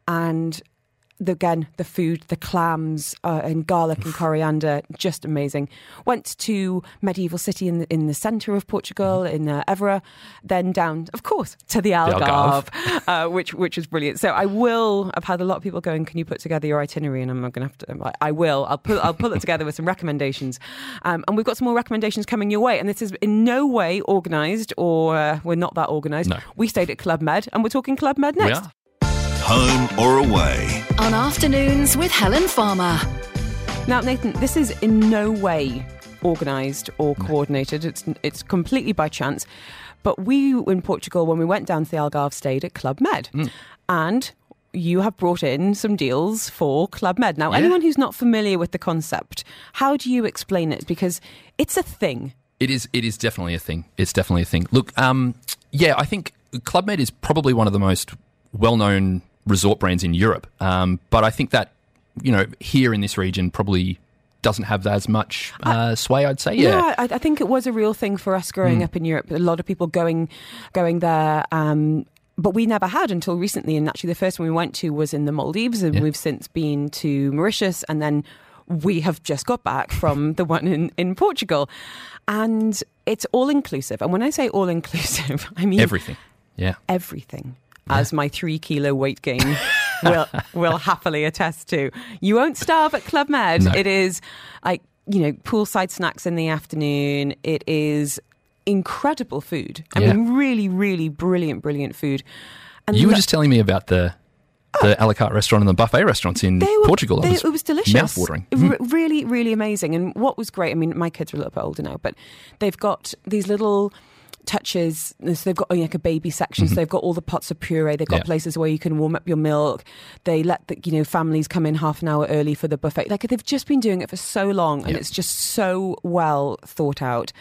Speaker 3: And the, again, the food, the clams uh, and garlic and coriander, just amazing. Went to medieval city in the, in the centre of Portugal, in uh, Évora, then down, of course, to the Algarve, uh, which which was brilliant. So I will. I've had a lot of people going, "Can you put together your itinerary?" And I'm going to have to. I'm like, I will. I'll put I'll pull it together with some recommendations, um, and we've got some more recommendations coming your way. And this is in no way organised, or uh, we're not that organised.
Speaker 7: No.
Speaker 3: We stayed at Club Med, and we're talking Club Med
Speaker 7: We
Speaker 3: next.
Speaker 7: are.
Speaker 1: Home or away?
Speaker 2: On Afternoons with Helen Farmer.
Speaker 3: Now, Nathan, this is in no way organised or coordinated. It's it's completely by chance. But we, in Portugal, when we went down to the Algarve, stayed at Club Med. And you have brought in some deals for Club Med. Now,
Speaker 7: Yeah.
Speaker 3: anyone who's not familiar with the concept, how do you explain it? Because it's a thing.
Speaker 7: It is. It is definitely a thing. It's definitely a thing. Look, um, yeah, I think Club Med is probably one of the most well-known resort brands in Europe. Um, but I think that, you know, here in this region probably doesn't have as much uh, sway, I'd say. Yeah.
Speaker 3: Yeah, I, I think it was a real thing for us growing up in Europe. A lot of people going, going there. Um, but we never had until recently. And actually, the first one we went to was in the Maldives, and
Speaker 7: Yeah.
Speaker 3: we've since been to Mauritius, and then we have just got back from the one in, in Portugal. And it's all inclusive. And when I say all inclusive, I mean
Speaker 7: Everything. Yeah.
Speaker 3: everything, as my three kilo weight gain will will happily attest to. You won't starve at Club Med.
Speaker 7: No.
Speaker 3: It is like, you know, poolside snacks in the afternoon. It is incredible food. I
Speaker 7: Yeah.
Speaker 3: mean, really, really brilliant, brilliant food. And
Speaker 7: You were
Speaker 3: lo-
Speaker 7: just telling me about the the a la carte restaurant and the buffet restaurants in
Speaker 3: They were-
Speaker 7: Portugal.
Speaker 3: they-
Speaker 7: It was,
Speaker 3: it was delicious.
Speaker 7: mouth-watering.
Speaker 3: R- really, really amazing. And what was great, I mean, my kids are a little bit older now, but they've got these little touches. So they've got like a baby section. So they've got all the pots of puree. They've got
Speaker 7: Yeah.
Speaker 3: places where you can warm up your milk. They let the, you know, families come in half an hour early for the buffet. Like, they've just been doing it for so long, and
Speaker 7: Yeah.
Speaker 3: it's just so well thought out.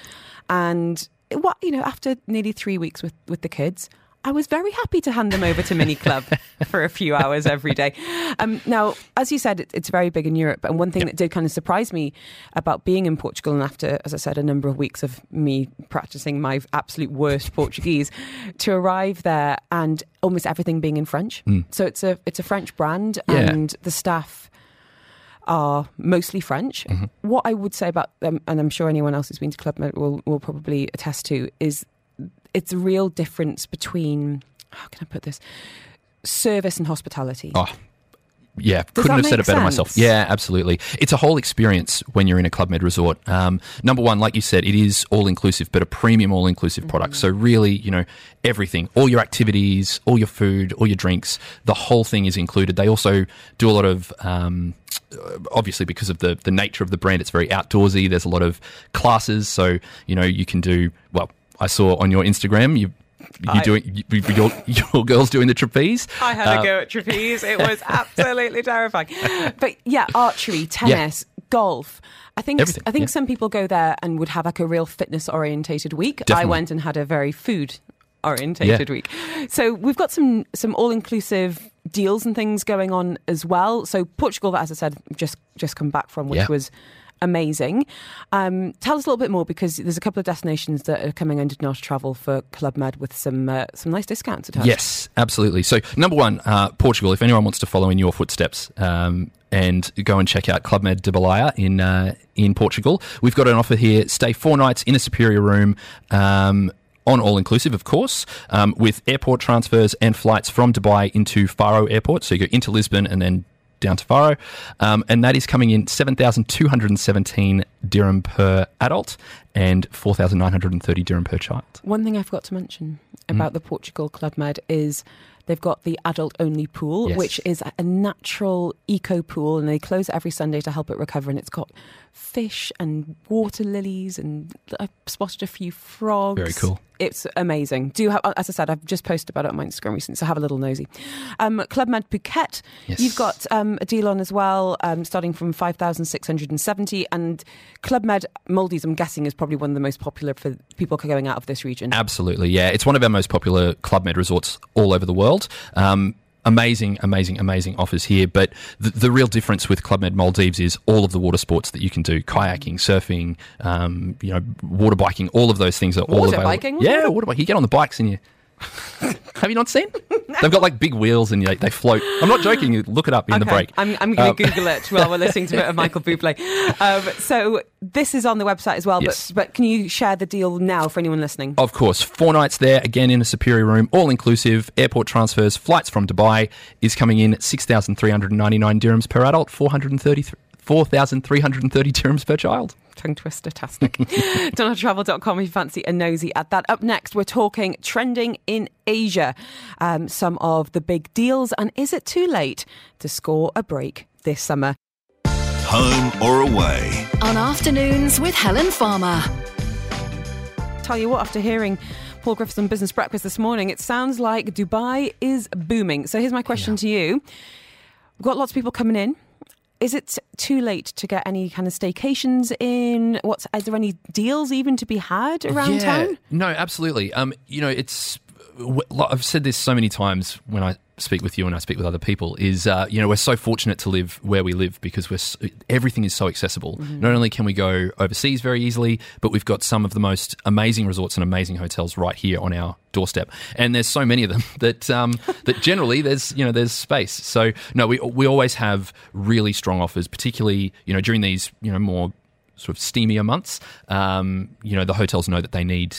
Speaker 3: And it, what, you know, after nearly three weeks with, with the kids, I was very happy to hand them over to Mini Club for a few hours every day. Um, now, as you said, it, it's very big in Europe. And one thing that did kind of surprise me about being in Portugal, and after, as I said, a number of weeks of me practicing my absolute worst Portuguese, to arrive there and almost everything being in French. So it's a it's a French brand,
Speaker 7: Yeah.
Speaker 3: and the staff are mostly French. What I would say about them, and I'm sure anyone else who's been to Club Med will, will probably attest to, is it's a real difference between, how can I put this, service and hospitality.
Speaker 7: Oh, yeah,
Speaker 3: Does
Speaker 7: couldn't
Speaker 3: that
Speaker 7: have said
Speaker 3: make
Speaker 7: it better myself.
Speaker 3: sense?
Speaker 7: Yeah, absolutely. It's a whole experience when you're in a Club Med resort. Um, number one, like you said, it is all-inclusive, but a premium all-inclusive product. So really, you know, everything, all your activities, all your food, all your drinks, the whole thing is included. They also do a lot of... Um, obviously, because of the, the nature of the brand, it's very outdoorsy. There's a lot of classes. So, you know, you can do... Well, I saw on your Instagram, you... You
Speaker 3: I-
Speaker 7: doing you, your, your girls doing the trapeze?
Speaker 3: I had
Speaker 7: Uh,
Speaker 3: a go at trapeze. It was absolutely terrifying. But yeah, archery, tennis, golf. I think
Speaker 7: Everything,
Speaker 3: I think
Speaker 7: yeah.
Speaker 3: some people go there and would have like a real fitness orientated week. I
Speaker 7: Definitely.
Speaker 3: went and had a very food orientated
Speaker 7: Yeah.
Speaker 3: week. So we've got some some all inclusive deals and things going on as well. So Portugal, as I said, just just come back from, which
Speaker 7: Yeah.
Speaker 3: was amazing. Um, tell us a little bit more, because there's a couple of destinations that are coming under Not Travel for Club Med with some uh, some nice discounts attached.
Speaker 7: Yes, absolutely. So, number one, uh, Portugal. If anyone wants to follow in your footsteps um, and go and check out Club Med de Balaia in uh, in Portugal, we've got an offer here. Stay four nights in a superior room. Um, on all-inclusive, of course, um, with airport transfers and flights from Dubai into Faro Airport. So you go into Lisbon and then down to Faro. Um, and that is coming in seven thousand two hundred seventeen dirham per adult and four thousand nine hundred thirty dirham per child.
Speaker 3: One thing I forgot to mention about the Portugal Club Med is they've got the adult-only pool,
Speaker 7: Yes.
Speaker 3: which is a natural eco pool, and they close it every Sunday to help it recover. And it's got fish and water lilies, and I've spotted a few frogs.
Speaker 7: Very cool.
Speaker 3: it's amazing. Do you have, as I said, I've just posted about it on my Instagram recently, so have a little nosy. Um, Club Med Phuket,
Speaker 7: Yes.
Speaker 3: you've got um, a deal on as well, um, starting from five thousand six hundred seventy, and Club Med Maldives, I'm guessing, is probably one of the most popular for people going out of this region.
Speaker 7: Absolutely, yeah. It's one of our most popular Club Med resorts all over the world. Um, Amazing, amazing, amazing offers here. But the, the real difference with Club Med Maldives is all of the water sports that you can do: kayaking, surfing, um, you know, water biking. All of those things are all
Speaker 3: Water
Speaker 7: available.
Speaker 3: biking?
Speaker 7: Yeah, water biking. You get on the bikes and you. Have you not seen? They've got like big wheels and you, they float. I'm not joking. You look it up in
Speaker 3: okay.
Speaker 7: the break.
Speaker 3: I'm, I'm going to
Speaker 7: Um,
Speaker 3: Google it while we're listening to a bit of Michael Bublé. Um, so this is on the website as well,
Speaker 7: Yes.
Speaker 3: but, but can you share the deal now for anyone listening?
Speaker 7: Of course, four nights there, again in a superior room, all inclusive, airport transfers, flights from Dubai is coming in six thousand three hundred ninety-nine dirhams per adult, four thousand three hundred thirty dirhams per child.
Speaker 3: Tongue twister tastic. donald travel dot com if you fancy a nosy at that. Up next, we're talking trending in Asia. Um, some of the big deals, and is it too late to score a break this summer?
Speaker 1: Home or away?
Speaker 2: On Afternoons with Helen Farmer.
Speaker 3: Tell you what, after hearing Paul Griffiths on Business Breakfast this morning, it sounds like Dubai is booming. So here's my question to you. We've got lots of people coming in. Is it too late to get any kind of staycations in? What's, is there any deals even to be had around
Speaker 7: yeah,
Speaker 3: town?
Speaker 7: No, absolutely. Um, you know, it's w- I've said this so many times when I speak with you and I speak with other people is, uh, you know, we're so fortunate to live where we live because we're so, everything is so accessible.
Speaker 3: Mm-hmm.
Speaker 7: Not only can we go overseas very easily, but we've got some of the most amazing resorts and amazing hotels right here on our doorstep. And there's so many of them that um, that generally there's, you know, there's space. So no, we we always have really strong offers, particularly, you know, during these, you know, more sort of steamier months. Um, you know, the hotels know that they need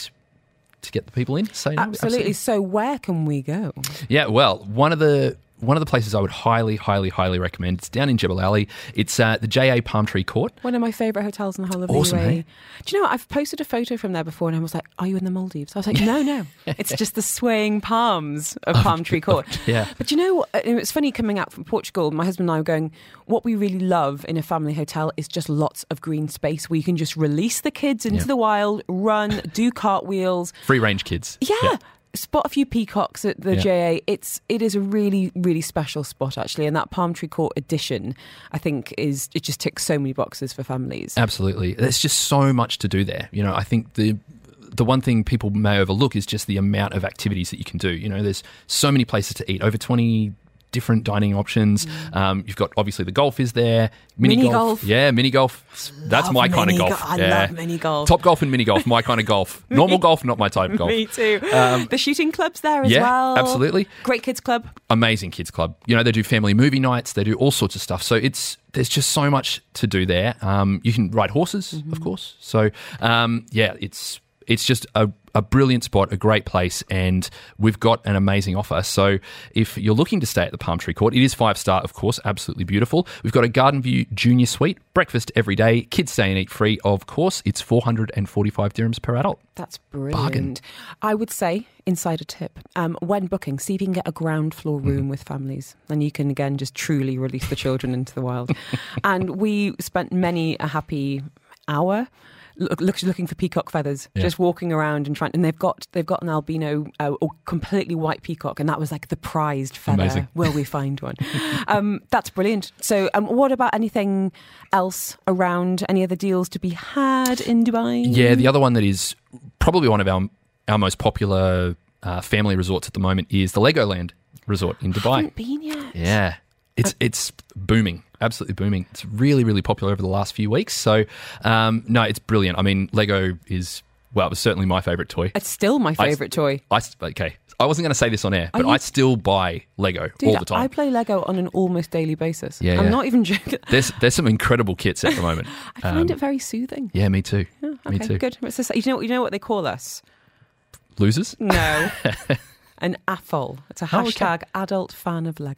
Speaker 7: to get the people in. So, no,
Speaker 3: Absolutely. So where can we go?
Speaker 7: Yeah, well, one of the one of the places I would highly, highly, highly recommend. It's down in Jebel Ali. It's uh, the J A Palm Tree Court.
Speaker 3: One of my favourite hotels in the whole of
Speaker 7: Awesome,
Speaker 3: the U A E.
Speaker 7: hey?
Speaker 3: Do you know what? I've posted a photo from there before and I was like, are you in the Maldives? I was like, no, no. It's just the swaying palms of Palm Tree Court.
Speaker 7: Yeah.
Speaker 3: But you know what? It's funny coming out from Portugal, my husband and I were going, what we really love in a family hotel is just lots of green space where you can just release the kids into
Speaker 7: Yeah.
Speaker 3: the wild, run, do cartwheels.
Speaker 7: Free range kids.
Speaker 3: Yeah.
Speaker 7: Yeah.
Speaker 3: Spot a few peacocks at the
Speaker 7: Yeah.
Speaker 3: J A. It's it is a really really special spot actually, and that Palm Tree Court edition, I think, is it just ticks so many boxes for families.
Speaker 7: Absolutely. There's just so much to do there. You know, I think the the one thing people may overlook is just the amount of activities that you can do. You know, there's so many places to eat, over twenty different dining options.
Speaker 3: Mm.
Speaker 7: Um, you've got, obviously, the golf is there. Mini,
Speaker 3: Mini
Speaker 7: golf.
Speaker 3: golf.
Speaker 7: Yeah, mini golf. That's
Speaker 3: Love
Speaker 7: my kind of
Speaker 3: mini
Speaker 7: golf.
Speaker 3: go- I
Speaker 7: yeah.
Speaker 3: love mini golf.
Speaker 7: Top golf and mini golf, my kind of golf. Normal golf, not my type of golf.
Speaker 3: Me too.
Speaker 7: Um,
Speaker 3: the shooting club's there as
Speaker 7: yeah,
Speaker 3: well.
Speaker 7: absolutely.
Speaker 3: Great kids club.
Speaker 7: Amazing kids club. You know, they do family movie nights. They do all sorts of stuff. So it's there's just so much to do there. Um, you can ride horses,
Speaker 3: Mm-hmm.
Speaker 7: of course. So um, yeah, it's it's just a, a brilliant spot, a great place, and we've got an amazing offer. So if you're looking to stay at the Palm Tree Court, it is five star, of course, absolutely beautiful. We've got a Garden View Junior Suite, breakfast every day, kids stay and eat free, of course. It's four hundred forty-five dirhams per adult.
Speaker 3: That's brilliant.
Speaker 7: Bargain.
Speaker 3: I would say, insider tip, um, when booking, see if you can get a ground floor room
Speaker 7: Mm-hmm.
Speaker 3: with families. Then you can, again, just truly release the children into the wild. And we spent many a happy hour look, look, looking for peacock feathers,
Speaker 7: Yeah.
Speaker 3: just walking around and trying. And they've got they've got an albino uh, or completely white peacock, and that was like the prized feather.
Speaker 7: Amazing.
Speaker 3: Will we find one? um, that's brilliant. So, um, what about anything else around? Any other deals to be had in Dubai?
Speaker 7: Yeah, the other one that is probably one of our our most popular uh, family resorts at the moment is the Legoland Resort in
Speaker 3: I
Speaker 7: Dubai.
Speaker 3: haven't been yet.
Speaker 7: Yeah, it's it's booming, absolutely booming. It's really, really popular over the last few weeks. So, um, no, it's brilliant. I mean, Lego is, well, it was certainly my favourite toy.
Speaker 3: It's still my
Speaker 7: I-
Speaker 3: favourite toy.
Speaker 7: I, okay, I wasn't going to say this on air, but
Speaker 3: you-
Speaker 7: I still buy Lego
Speaker 3: Dude,
Speaker 7: all the time.
Speaker 3: I play Lego on an almost daily basis.
Speaker 7: Yeah,
Speaker 3: I'm
Speaker 7: yeah.
Speaker 3: not even joking.
Speaker 7: There's there's some incredible kits at the moment.
Speaker 3: I find
Speaker 7: Um,
Speaker 3: it very soothing.
Speaker 7: Yeah, me too.
Speaker 3: Oh,
Speaker 7: Me
Speaker 3: okay,
Speaker 7: too.
Speaker 3: good. It's just- you know, you know what they call us?
Speaker 7: Losers?
Speaker 3: No, an A F O L. It's a
Speaker 7: Oh, okay.
Speaker 3: hashtag adult fan of Lego.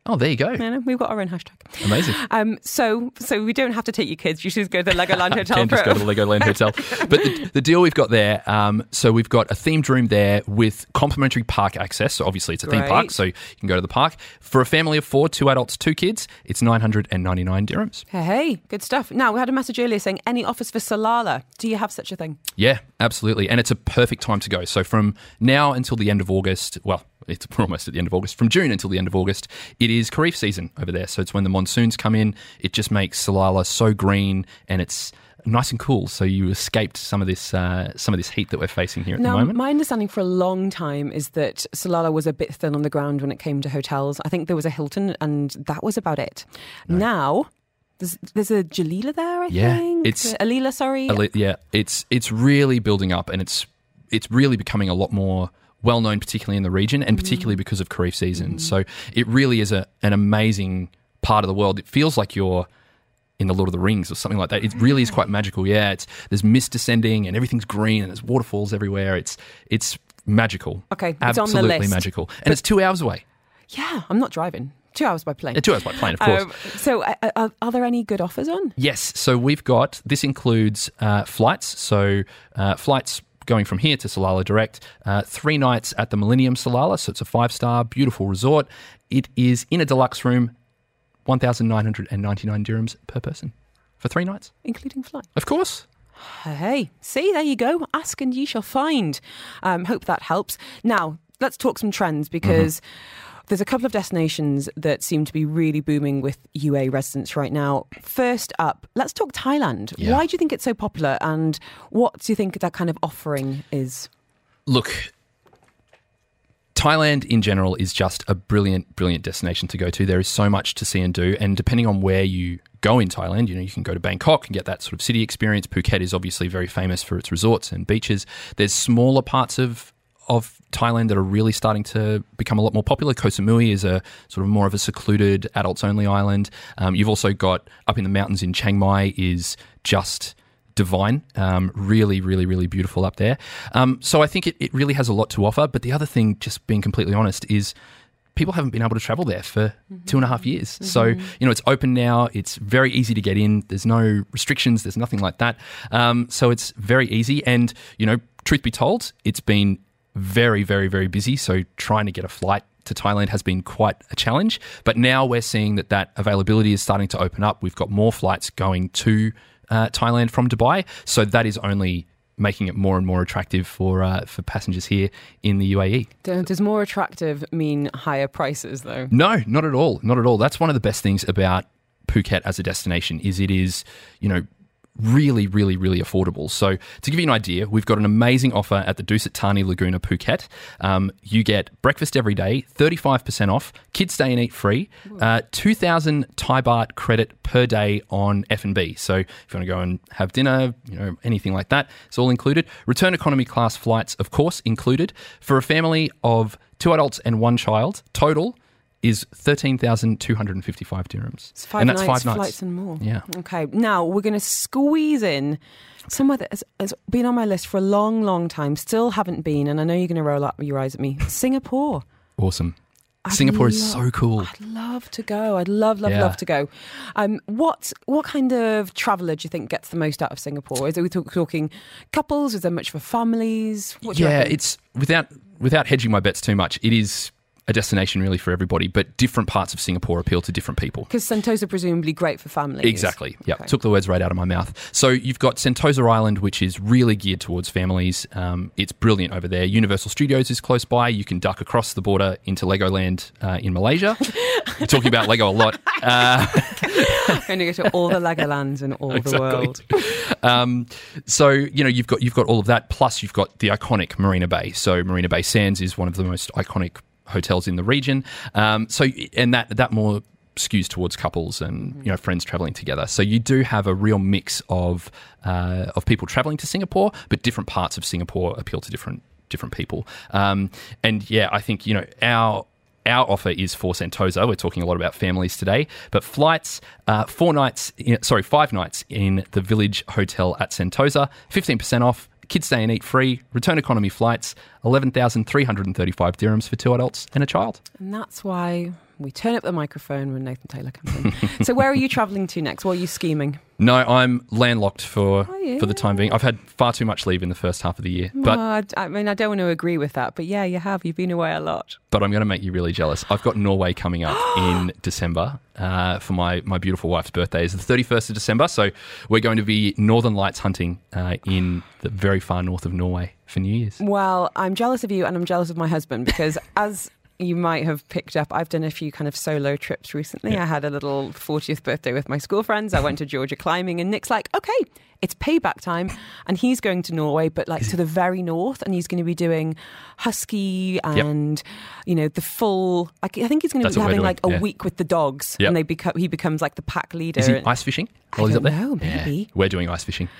Speaker 7: Oh, there you go.
Speaker 3: You know, we've got our own hashtag.
Speaker 7: Amazing.
Speaker 3: Um, so, so we don't have to take your kids. You should just go to the Legoland Hotel.
Speaker 7: Can just go to the Legoland Hotel. But the, the deal we've got there, um, so we've got a themed room there with complimentary park access. So obviously it's a theme
Speaker 3: Great.
Speaker 7: park, so you can go to the park. For a family of four, two adults, two kids, it's nine hundred ninety-nine dirhams.
Speaker 3: Hey, hey, good stuff. Now, we had a message earlier saying, any offers for Salalah? Do you have such a thing?
Speaker 7: Yeah, absolutely. And it's a perfect time to go. So from now until the end of August, well, it's we're almost at the end of August, from June until the end of August, it is Kharif season over there. So it's when the monsoons come in. It just makes Salalah so green and it's nice and cool. So you escaped some of this uh, some of this heat that we're facing here at
Speaker 3: now,
Speaker 7: the moment.
Speaker 3: My understanding for a long time is that Salalah was a bit thin on the ground when it came to hotels. I think there was a Hilton and that was about it. No. Now... There's, there's a Jalila there, I
Speaker 7: yeah,
Speaker 3: think.
Speaker 7: It's
Speaker 3: Alila, sorry.
Speaker 7: Ali, yeah, it's it's really building up and it's it's really becoming a lot more well known, particularly in the region and mm. particularly because of Kharif season. Mm. So it really is a an amazing part of the world. It feels like you're in the Lord of the Rings or something like that. It really is quite magical. Yeah, it's there's mist descending and everything's green and there's waterfalls everywhere. It's it's magical.
Speaker 3: Okay, it's
Speaker 7: absolutely
Speaker 3: on the list.
Speaker 7: magical, and but, it's two hours away.
Speaker 3: Yeah, I'm not driving. Two hours by plane.
Speaker 7: Yeah, two hours by plane, of course.
Speaker 3: Um, so uh, are, are there any good offers on?
Speaker 7: Yes. So we've got, this includes uh, flights. So uh, flights going from here to Salalah direct, uh, three nights at the Millennium Salalah. So it's a five-star, beautiful resort. It is in a deluxe room, one thousand nine hundred ninety-nine dirhams per person for three nights.
Speaker 3: Including flight?
Speaker 7: Of course.
Speaker 3: Hey, see, there you go. Ask and ye shall find. Um, hope that helps. Now, let's talk some trends because... Mm-hmm. There's a couple of destinations that seem to be really booming with U A E residents right now. First up, let's talk Thailand.
Speaker 7: Yeah.
Speaker 3: Why do you think it's so popular and what do you think that kind of offering is?
Speaker 7: Look, Thailand in general is just a brilliant, brilliant destination to go to. There is so much to see and do. And depending on where you go in Thailand, you know, you can go to Bangkok and get that sort of city experience. Phuket is obviously very famous for its resorts and beaches. There's smaller parts of of Thailand that are really starting to become a lot more popular. Koh Samui is a sort of more of a secluded adults-only island. Um, you've also got up in the mountains in Chiang Mai is just divine, um, really, really, really beautiful up there. Um, so I think it, it really has a lot to offer. But the other thing, just being completely honest, is people haven't been able to travel there for mm-hmm. two and a half years. Mm-hmm. So, you know, it's open now. It's very easy to get in. There's no restrictions. There's nothing like that. Um, so it's very easy. And, you know, truth be told, it's been very, very, very busy. So trying to get a flight to Thailand has been quite a challenge. But now we're seeing that that availability is starting to open up. We've got more flights going to uh, Thailand from Dubai. So that is only making it more and more attractive for uh, for passengers here in the U A E.
Speaker 3: Does more attractive mean higher prices, though?
Speaker 7: No, not at all. Not at all. That's one of the best things about Phuket as a destination is it is, you know, really, really, really affordable. So to give you an idea, we've got an amazing offer at the Dusit Thani Laguna Phuket. Um, you get breakfast every day, thirty-five percent off, kids stay and eat free, uh, two thousand Thai baht credit per day on F and B. So if you want to go and have dinner, you know, anything like that, it's all included. Return economy class flights, of course, included. For a family of two adults and one child, total is thirteen thousand two hundred fifty-five dirhams.
Speaker 3: It's five
Speaker 7: and that's
Speaker 3: nights,
Speaker 7: five nights.
Speaker 3: Flights and more.
Speaker 7: Yeah.
Speaker 3: Okay, now we're going to squeeze in somewhere that has, has been on my list for a long, long time, still haven't been, and I know you're going to roll up your eyes at me. Singapore.
Speaker 7: Awesome.
Speaker 3: I'd
Speaker 7: Singapore
Speaker 3: lo-
Speaker 7: is so cool.
Speaker 3: I'd love to go. I'd love, love,
Speaker 7: Yeah.
Speaker 3: love to go. Um, what what kind of traveller do you think gets the most out of Singapore? Is it, we talk, talking couples? Is there much for families? What do you
Speaker 7: Yeah,
Speaker 3: reckon?
Speaker 7: it's without without hedging my bets too much. It is a destination really for everybody, but different parts of Singapore appeal to different people.
Speaker 3: Because Sentosa presumably great for families.
Speaker 7: Exactly. Yeah,
Speaker 3: Okay.
Speaker 7: took the words right out of my mouth. So you've got Sentosa Island, which is really geared towards families. Um, it's brilliant over there. Universal Studios is close by. You can duck across the border into Legoland uh, in Malaysia. We're talking about Lego a lot. Uh,
Speaker 3: Going to go to all the Legolands in all
Speaker 7: Exactly.
Speaker 3: the world.
Speaker 7: Um, so you know you've got you've got all of that. Plus you've got the iconic Marina Bay. So Marina Bay Sands is one of the most iconic hotels in the region. Um, so and that that more skews towards couples and you know friends traveling together. So you do have a real mix of uh, of people traveling to Singapore, but different parts of Singapore appeal to different different people. Um, and yeah, I think you know our. Our offer is for Sentosa. We're talking a lot about families today, but flights, uh, four nights, in, sorry, five nights in the Village Hotel at Sentosa, fifteen percent off, kids stay and eat free, return economy flights, eleven thousand three hundred thirty-five dirhams for two adults and a child.
Speaker 3: And that's why We turn up the microphone when Nathan Taylor comes in. So where are you travelling to next? What are you scheming?
Speaker 7: No, I'm landlocked for
Speaker 3: Oh, yeah.
Speaker 7: for the time being. I've had far too much leave in the first half of the year, but
Speaker 3: Oh, I, I mean, I don't want to agree with that, but yeah, you have. You've been away a lot.
Speaker 7: but I'm going to make you really jealous. I've got Norway coming up in December uh, for my, my beautiful wife's birthday. It's the thirty-first of December, so we're going to be Northern Lights hunting uh, in the very far north of Norway for New Year's.
Speaker 3: Well, I'm jealous of you and I'm jealous of my husband because as you might have picked up, I've done a few kind of solo trips recently.
Speaker 7: Yeah.
Speaker 3: I had a little fortieth birthday with my school friends. I went to Georgia climbing and Nick's like, okay, it's payback time. And he's going to Norway, but like to the very north. And he's going to be doing husky and, you know, the full, like, I think he's going to
Speaker 7: That's
Speaker 3: be
Speaker 7: what we're
Speaker 3: having
Speaker 7: doing,
Speaker 3: like a
Speaker 7: yeah.
Speaker 3: week with the dogs.
Speaker 7: Yep.
Speaker 3: And they become, he becomes like the pack leader.
Speaker 7: Is he
Speaker 3: And-
Speaker 7: ice fishing?
Speaker 3: I
Speaker 7: While he's
Speaker 3: don't
Speaker 7: up there?
Speaker 3: know, maybe.
Speaker 7: Yeah, we're doing ice fishing.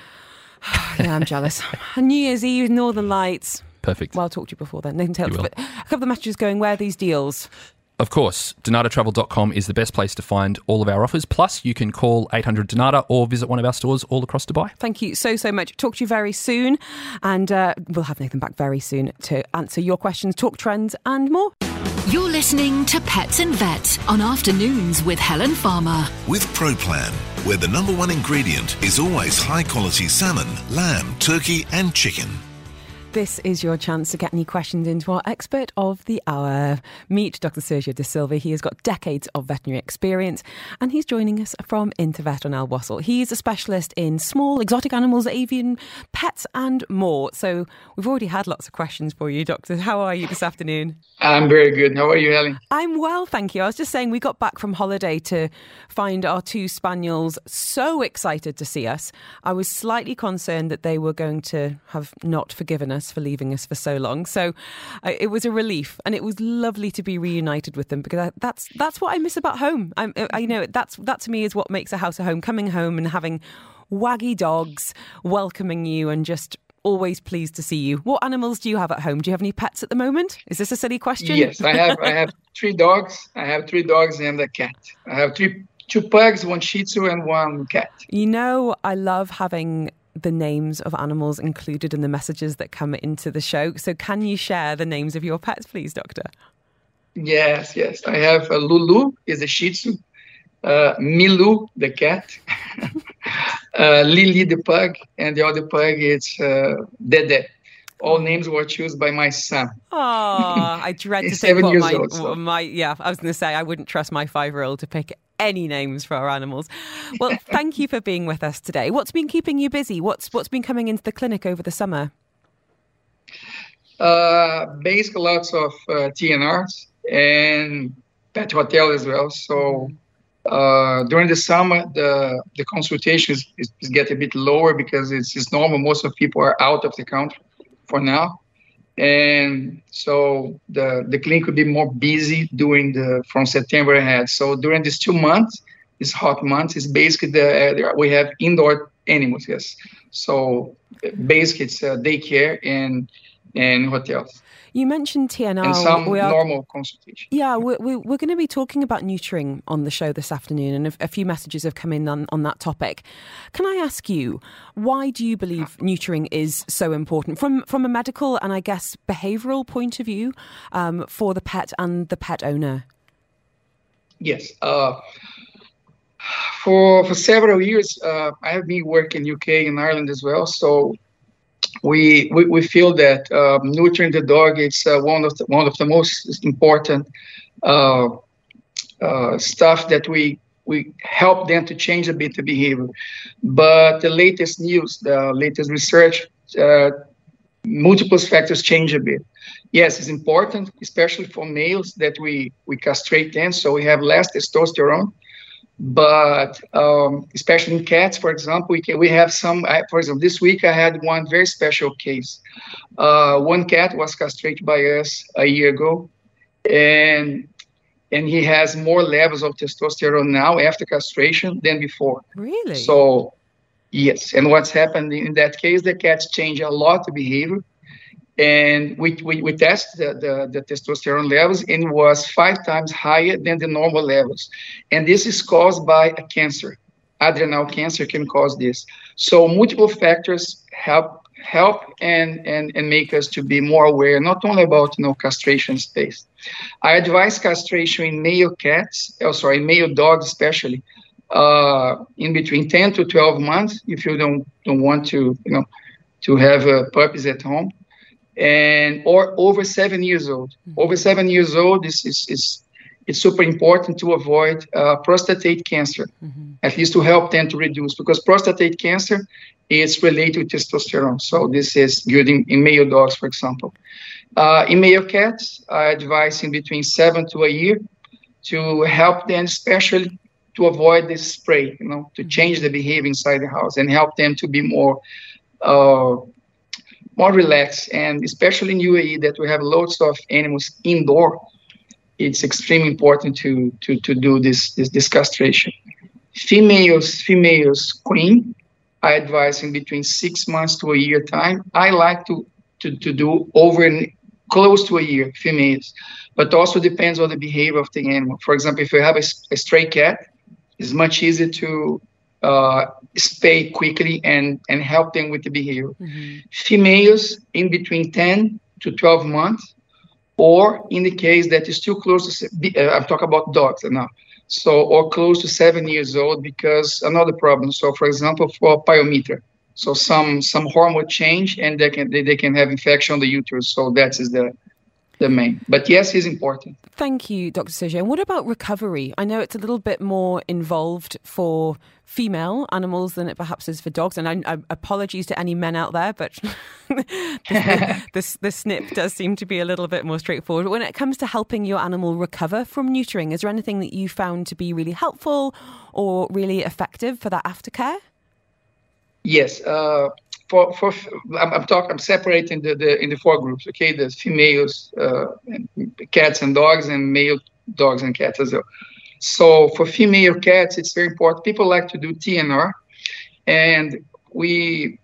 Speaker 3: Yeah, I'm jealous. And New Year's Eve, Northern Lights.
Speaker 7: Perfect.
Speaker 3: Well, I'll talk to you before then. Nathan Taylor.
Speaker 7: You will.
Speaker 3: But a couple of messages going, where are these deals?
Speaker 7: Of course, Donata Travel dot com is the best place to find all of our offers. Plus, you can call eight hundred Donata or visit one of our stores all across Dubai.
Speaker 3: Thank you so, so much. Talk to you very soon. And uh, we'll have Nathan back very soon to answer your questions, talk trends and more.
Speaker 2: You're listening to Pets and Vets on Afternoons with Helen Farmer.
Speaker 1: With ProPlan, where the number one ingredient is always high-quality salmon, lamb, turkey and chicken.
Speaker 3: This is your chance to get any questions into our expert of the hour. Meet Doctor Sergio De Silva. He has got decades of veterinary experience and he's joining us from Intervet on Al Wasl. He's a specialist in small exotic animals, avian, pets and more. So we've already had lots of questions for you, Doctor. How are you this afternoon?
Speaker 8: I'm very good. How are you, Helen?
Speaker 3: I'm well, thank you. I was just saying we got back from holiday to find our two spaniels so excited to see us. I was slightly concerned that they were going to have not forgiven us for leaving us for so long. So uh, it was a relief and it was lovely to be reunited with them because I, that's that's what I miss about home. I'm, I know that's that to me is what makes a house a home, coming home and having waggy dogs welcoming you and just always pleased to see you. What animals do you have at home? Do you have any pets at the moment? Is this a silly question?
Speaker 8: Yes, I have I have three dogs. I have three dogs and a cat. I have three two pugs, one Shih Tzu and one cat.
Speaker 3: You know, I love having the names of animals included in the messages that come into the show. So can you share the names of your pets, please, Doctor?
Speaker 8: Yes, yes. I have uh, Lulu, is a Shih Tzu. Uh, Milu, the cat. uh, Lily, the pug. And the other pug is uh, Dede. All names were chosen by my son.
Speaker 3: Oh, I dread to
Speaker 8: He's
Speaker 3: think
Speaker 8: seven
Speaker 3: what
Speaker 8: years
Speaker 3: my,
Speaker 8: old, so.
Speaker 3: what my, yeah, I was going to say, I wouldn't trust my five-year-old to pick any names for our animals. Well, thank you for being with us today. What's been keeping you busy? What's What's been coming into the clinic over the summer?
Speaker 8: Uh, basically, lots of uh, T N Rs and pet hotel as well. So uh, during the summer, the the consultation is, is, is get a bit lower because it's, it's normal. Most of people are out of the country for now. And so the, the clinic will be more busy during the from September ahead. So during these two months, these hot months, is basically the uh, we have indoor animals, yes. So basically it's uh, daycare and and hotels.
Speaker 3: You mentioned T N R.
Speaker 8: And some
Speaker 3: we are,
Speaker 8: normal consultation.
Speaker 3: Yeah, we're, we're, we're going to be talking about neutering on the show this afternoon, and a, a few messages have come in on, on that topic. Can I ask you, why do you believe neutering is so important from from a medical and I guess behavioural point of view um, for the pet and the pet owner?
Speaker 8: Yes. Uh, for for several years, uh, I have been working in U K and Ireland as well, so We, we we feel that uh, neutering the dog is uh, one of the one of the most important uh, uh, stuff that we we help them to change a bit the behavior. But the latest news, the latest research, uh, multiple factors change a bit. Yes, it's important, especially for males, that we we castrate them so we have less testosterone. But um, especially in cats, for example, we can, we have some. I, for example, this week I had one very special case. Uh, one cat was castrated by us a year ago, and and he has more levels of testosterone now after castration than before.
Speaker 3: Really?
Speaker 8: So, yes. And what's happened in that case? The cats change a lot the behavior. And we, we, we tested the, the, the testosterone levels, and it was five times higher than the normal levels. And this is caused by a cancer. Adrenal cancer can cause this. So multiple factors help help and, and, and make us to be more aware, not only about, you know, castration space. I advise castration in male cats, oh, sorry, male dogs especially, uh, in between ten to twelve months, if you don't don't want to, you know, to have uh, puppies at home, and or over seven years old. Mm-hmm. Over seven years old is is, is it's super important to avoid uh, prostate cancer, mm-hmm. at least to help them to reduce, because prostate cancer is related to testosterone. So this is good in, in male dogs, for example. Uh, in male cats, I advise in between seven to a year to help them, especially to avoid this spray, you know, to change the behavior inside the house and help them to be more uh, more relaxed. And especially in U A E that we have lots of animals indoor, it's extremely important to to to do this this, this castration. Females, females queen, I advise in between six months to a year time. I like to to, to do over close to a year, females, but also depends on the behavior of the animal. For example, if you have a, a stray cat, it's much easier to uh, spay quickly and, and help them with the behavior. Mm-hmm. Females in between ten to twelve months, or in the case that is still close to, uh, I'm talking about dogs now, so, or close to seven years old, because another problem. So, for example, for pyometra, so some some hormone change and they can they, they can have infection on the uterus. So that is the the main. But yes, it's important.
Speaker 3: Thank you, Doctor Sergio. And what about recovery? I know it's a little bit more involved for female animals than it perhaps is for dogs. And I, I, apologies to any men out there, but the, the, the snip does seem to be a little bit more straightforward. When it comes to helping your animal recover from neutering, is there anything that you found to be really helpful or really effective for that aftercare?
Speaker 8: Yes. Uh, for for I'm, I'm talking. I'm separating the, the in the four groups. Okay, the females, uh, cats and dogs, and male dogs and cats as well. So for female cats, it's very important. People like to do T N R, and we,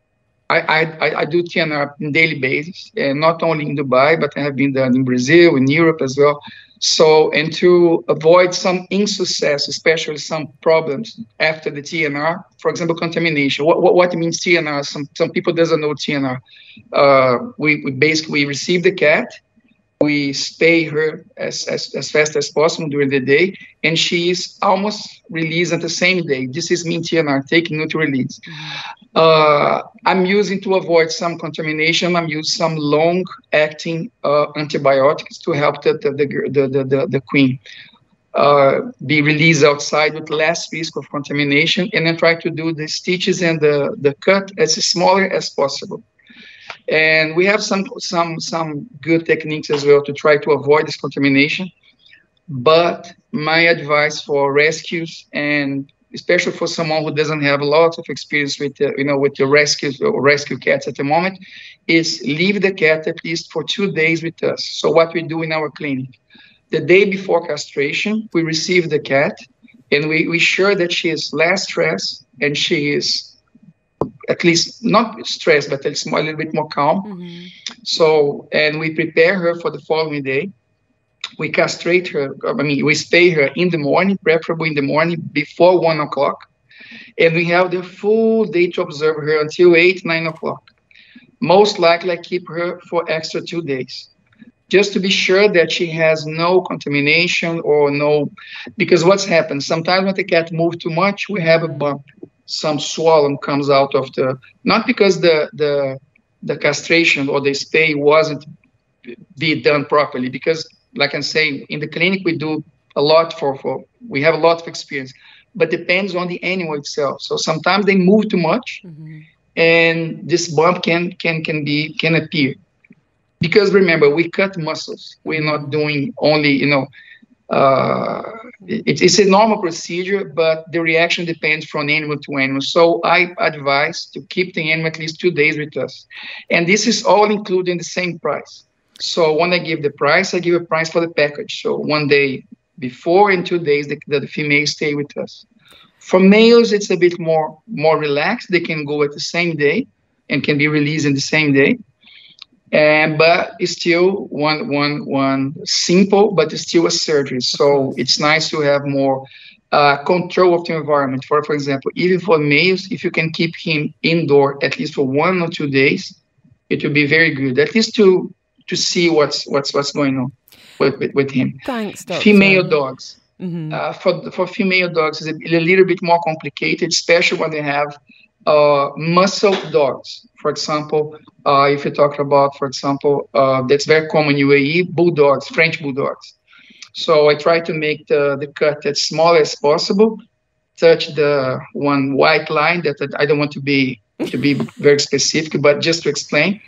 Speaker 8: I I, I do T N R on a daily basis, and not only in Dubai, but I have been done in Brazil, in Europe as well. So, and to avoid some insuccess, especially some problems after the T N R, for example, contamination. What what, what means T N R? Some some people doesn't know T N R. Uh, we, we basically receive the cat, we spay her as, as, as fast as possible during the day, and she is almost released at the same day. This is mean T N R, take neutral release. Uh, I'm using, to avoid some contamination, I'm using some long-acting uh, antibiotics to help the, the, the, the, the, the queen uh, be released outside with less risk of contamination, and then try to do the stitches and the, the cut as smaller as possible. And we have some some some good techniques as well to try to avoid this contamination. But my advice for rescues, and especially for someone who doesn't have a lot of experience with the, you know with the rescues or rescue cats at the moment, is leave the cat at least for two days with us. So what we do in our clinic, the day before castration, we receive the cat, and we we sure that she is less stressed and she is at least not stressed, but it's a little bit more calm. Mm-hmm. So, and we prepare her for the following day. We castrate her, I mean, we spay her in the morning, preferably in the morning before one o'clock. And we have the full day to observe her until eight, nine o'clock. Most likely I keep her for extra two days, just to be sure that she has no contamination or no, because what's happened, sometimes when the cat moves too much, we have a bump. Some swollen comes out of the, not because the the the castration or the spay wasn't be done properly, because like I'm saying, in the clinic we do a lot for, for we have a lot of experience, but depends on the animal itself. So sometimes they move too much, mm-hmm. and this bump can can can be can appear. Because remember, we cut muscles. We're not doing only, you know, uh, it, it's a normal procedure, but the reaction depends from animal to animal. So I advise to keep the animal at least two days with us. And this is all included in the same price. So when I give the price, I give a price for the package. So one day before and two days, the, the females stay with us. For males, it's a bit more, more relaxed. They can go at the same day and can be released in the same day. And but it's still one one one simple, but it's still a surgery. So it's nice to have more uh, control of the environment. For for example, even for males, if you can keep him indoor at least for one or two days, it will be very good. At least to to see what's what's what's going on with with, with him.
Speaker 3: Thanks, Doctor.
Speaker 8: Female dogs.
Speaker 3: Mm-hmm.
Speaker 8: Uh, for for female dogs, it's a, a little bit more complicated, especially when they have uh, muscle dogs. For example, uh, if you're talking about, for example, uh, that's very common in U A E, bulldogs, French bulldogs. So I try to make the, the cut as small as possible, touch the one white line that, that I don't want to be to be very specific, but just to explain,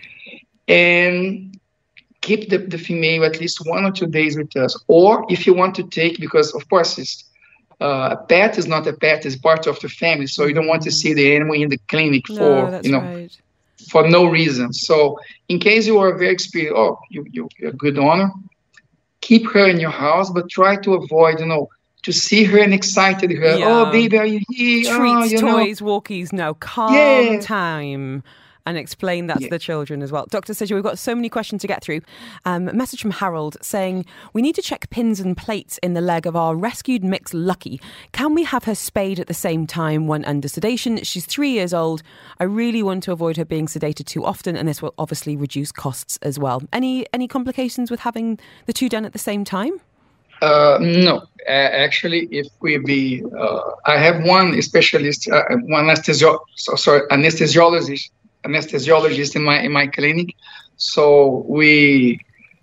Speaker 8: and keep the, the female at least one or two days with us. Or if you want to take, because of course it's, uh, a pet is not a pet, it's part of the family, so you don't want to see the animal in the clinic
Speaker 3: no,
Speaker 8: for,
Speaker 3: that's
Speaker 8: you know,
Speaker 3: right.
Speaker 8: for no reason. So in case you are very experienced, oh, you, you, you're a good owner, keep her in your house, but try to avoid, you know, to see her and excited her.
Speaker 3: Yeah.
Speaker 8: Oh, baby, are you here?
Speaker 3: Treats,
Speaker 8: oh, you
Speaker 3: toys,
Speaker 8: know.
Speaker 3: walkies, no, calm
Speaker 8: Yeah.
Speaker 3: time. And explain that
Speaker 8: Yeah.
Speaker 3: to the children as well. Doctor Sidgwick, we've got so many questions to get through. Um, a message from Harold saying, we need to check pins and plates in the leg of our rescued mix Lucky. Can we have her spayed at the same time when under sedation? She's three years old. I really want to avoid her being sedated too often, and this will obviously reduce costs as well. Any any complications with having the two done at the same time?
Speaker 8: Uh, no, uh, actually, if we be, uh, I have one specialist, uh, one anesthesio- so, sorry, anesthesiologist, anesthesiologist in my in my clinic. So we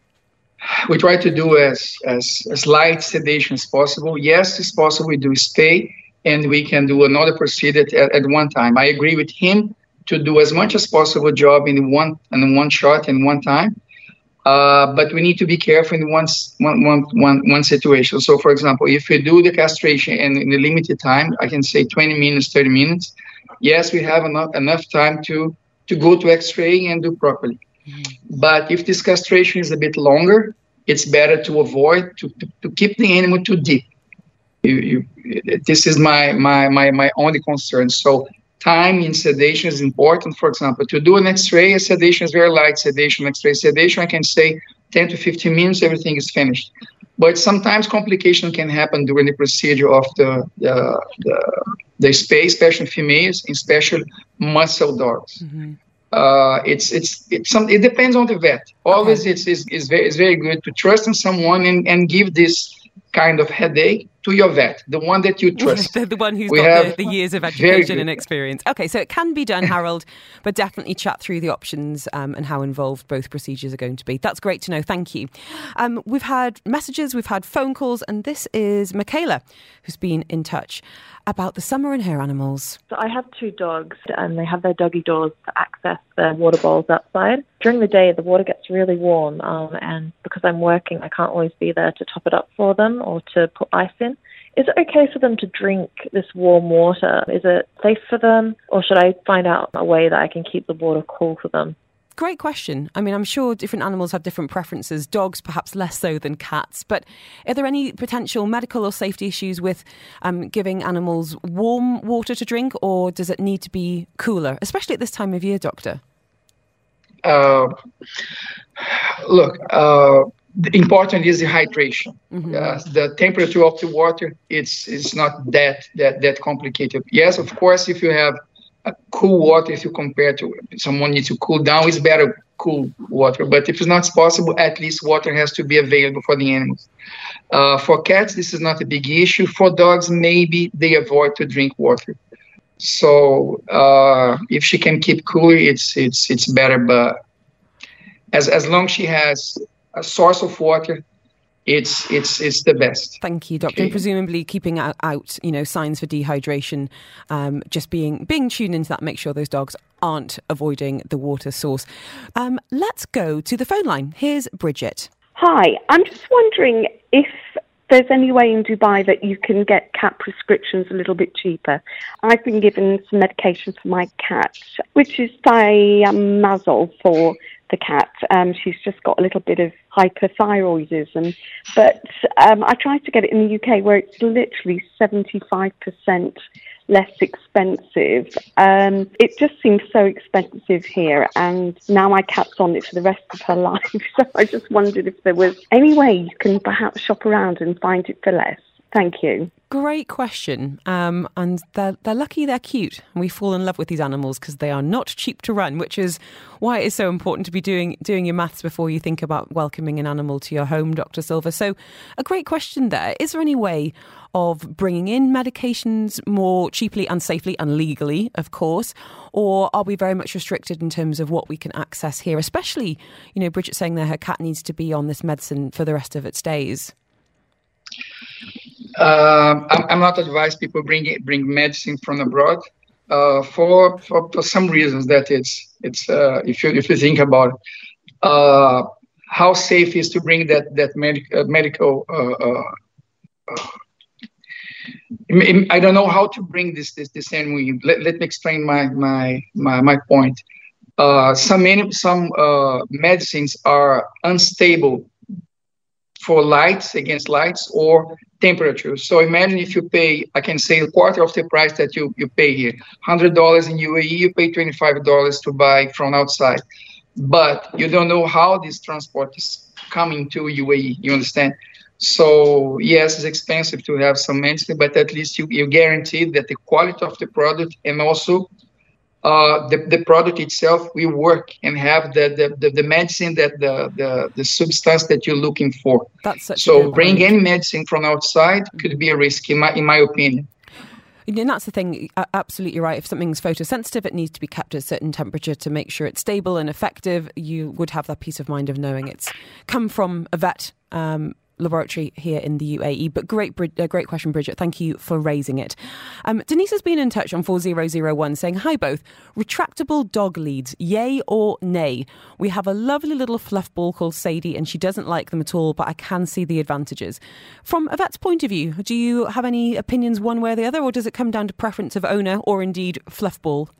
Speaker 8: we try to do as as as light sedation as possible. Yes, it's possible we do stay, and we can do another procedure at, at one time. I agree with him to do as much as possible job in one in one shot in one time. Uh, but we need to be careful in one, one, one, one, one situation. So, for example, if we do the castration and in a limited time, I can say twenty minutes, thirty minutes, yes, we have enough, enough time to, to go to X-ray and do properly. Mm-hmm. But if this castration is a bit longer, it's better to avoid, to, to, to keep the animal too deep. You, you, this is my, my, my, my only concern. So time in sedation is important. For example, to do an X-ray, a sedation is very light sedation. X-ray sedation, I can say ten to fifteen minutes, everything is finished. But sometimes complication can happen during the procedure of the the the, the spay, especially females, and special muscle dogs. Mm-hmm. Uh, it's it's it's some. It depends on the vet. Always, okay. it's, it's it's very it's very good to trust in someone and, and give this kind of headache to your vet, the one that you trust.
Speaker 3: the, the one who's we got the, the years of education and experience. Okay, so it can be done, Harold, but definitely chat through the options um, and how involved both procedures are going to be. That's great to know. Thank you. Um, we've had messages, we've had phone calls, and this is Michaela, who's been in touch about the summer and her animals.
Speaker 9: So I have two dogs, and they have their doggy doors to access their water bowls outside. During the day, the water gets really warm, um, and because I'm working, I can't always be there to top it up for them or to put ice in. Is it okay for them to drink this warm water? Is it safe for them, or should I find out a way that I can keep the water cool for them?
Speaker 3: Great question. I mean, I'm sure different animals have different preferences, dogs perhaps less so than cats, but are there any potential medical or safety issues with um, giving animals warm water to drink, or does it need to be cooler, especially at this time of year, Doctor?
Speaker 8: Uh, look, uh, the important is the hydration. Mm-hmm. Uh, the temperature of the water, it's it's not that that that complicated. Yes, of course, if you have a cool water, if you compare to someone needs to cool down, it's better cool water. But if it's not possible, at least water has to be available for the animals. Uh, for cats, this is not a big issue. For dogs, maybe they avoid to drink water. So uh, if she can keep cool, it's it's it's better. But as as long as she has a source of water, it's it's it's the best.
Speaker 3: Thank you, Doctor. Okay. And presumably keeping out, out, you know, signs for dehydration, um, just being being tuned into that, make sure those dogs aren't avoiding the water source. Um, let's go to the phone line. Here's Bridget.
Speaker 10: Hi, I'm just wondering if there's any way in Dubai that you can get cat prescriptions a little bit cheaper. I've been given some medication for my cat, which is thiamazole for the cat. Um, she's just got a little bit of hyperthyroidism. But um, I tried to get it in the U K where it's literally seventy-five percent less expensive. Um, it just seems so expensive here, and now my cat's on it for the rest of her life. So I just wondered if there was any way you can perhaps shop around and find it for less. Thank you.
Speaker 3: Great question. Um, and they're, they're lucky they're cute. And we fall in love with these animals because they are not cheap to run, which is why it is so important to be doing doing your maths before you think about welcoming an animal to your home, Doctor Silva. So a great question there. Is there any way of bringing in medications more cheaply and safely and legally, of course? Or are we very much restricted in terms of what we can access here? Especially, you know, Bridget saying that her cat needs to be on this medicine for the rest of its days.
Speaker 8: Um, I'm, I'm not advised people bring it, bring medicine from abroad uh, for, for for some reasons that it's it's uh, if you if you think about it, uh, how safe is to bring that that medic, uh, medical. Uh, uh, uh, I don't know how to bring this this this animal. Let, let me explain my my my, my point. Uh, some some uh, medicines are unstable for lights, against lights or temperature. So imagine if you pay, I can say a quarter of the price that you, you pay here. one hundred dollars in U A E, you pay twenty-five dollars to buy from outside. But you don't know how this transport is coming to U A E, you understand? So yes, it's expensive to have some medicine, but at least you, you guarantee that the quality of the product and also uh, the, the product itself will work and have the, the, the, the medicine, that the, the, the substance that you're looking for.
Speaker 3: That's such
Speaker 8: so bring any medicine from outside could be a risk, in my, in my opinion.
Speaker 3: And that's the thing, absolutely right. If something's photosensitive, it needs to be kept at a certain temperature to make sure it's stable and effective. You would have that peace of mind of knowing it's come from a vet um, laboratory here in the U A E. But great, uh, great question, Bridget. Thank you for raising it. Um, Denise has been in touch on four zero zero one saying, hi both, retractable dog leads, yay or nay? We have a lovely little fluff ball called Sadie and she doesn't like them at all, but I can see the advantages. From a vet's point of view, do you have any opinions one way or the other, or does it come down to preference of owner or indeed fluff ball?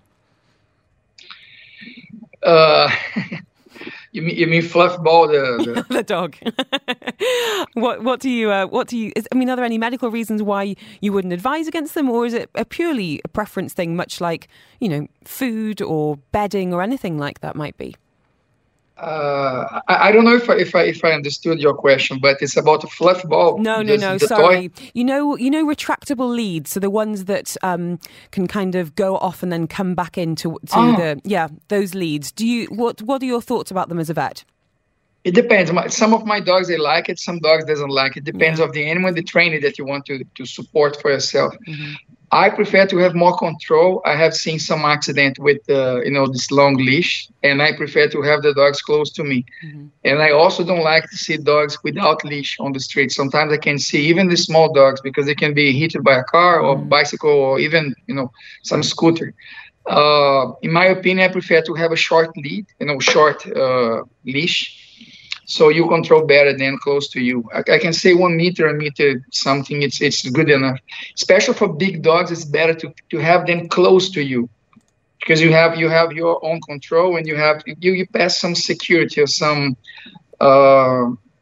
Speaker 8: Uh... You mean, you mean fluff ball, the
Speaker 3: the, the dog? what what do you uh, what do you? Is, I mean, are there any medical reasons why you wouldn't advise against them, or is it a purely a preference thing, much like, you know, food or bedding or anything like that might be?
Speaker 8: Uh, I, I don't know if I, if I if I understood your question, but it's about a fluff ball.
Speaker 3: No, no, no. Sorry. Toy. You know, you know, retractable leads. So the ones that um, can kind of go off and then come back into to oh. the yeah those leads. Do you what what are your thoughts about them as a vet?
Speaker 8: It depends. My, some of my dogs, they like it. Some dogs doesn't like it. Depends yeah. on the animal, the training that you want to to support for yourself. Mm-hmm. I prefer to have more control. I have seen some accident with, uh, you know, this long leash, and I prefer to have the dogs close to me. Mm-hmm. And I also don't like to see dogs without leash on the street. Sometimes I can see even the small dogs because they can be hit by a car or mm-hmm. bicycle or even, you know, some scooter. Uh, in my opinion, I prefer to have a short lead, you know, short uh, leash. So you control better than close to you. I, I can say one meter, a meter something, it's it's good enough. Especially for big dogs, it's better to, to have them close to you. Because you have you have your own control and you have you, you pass some security or some uh,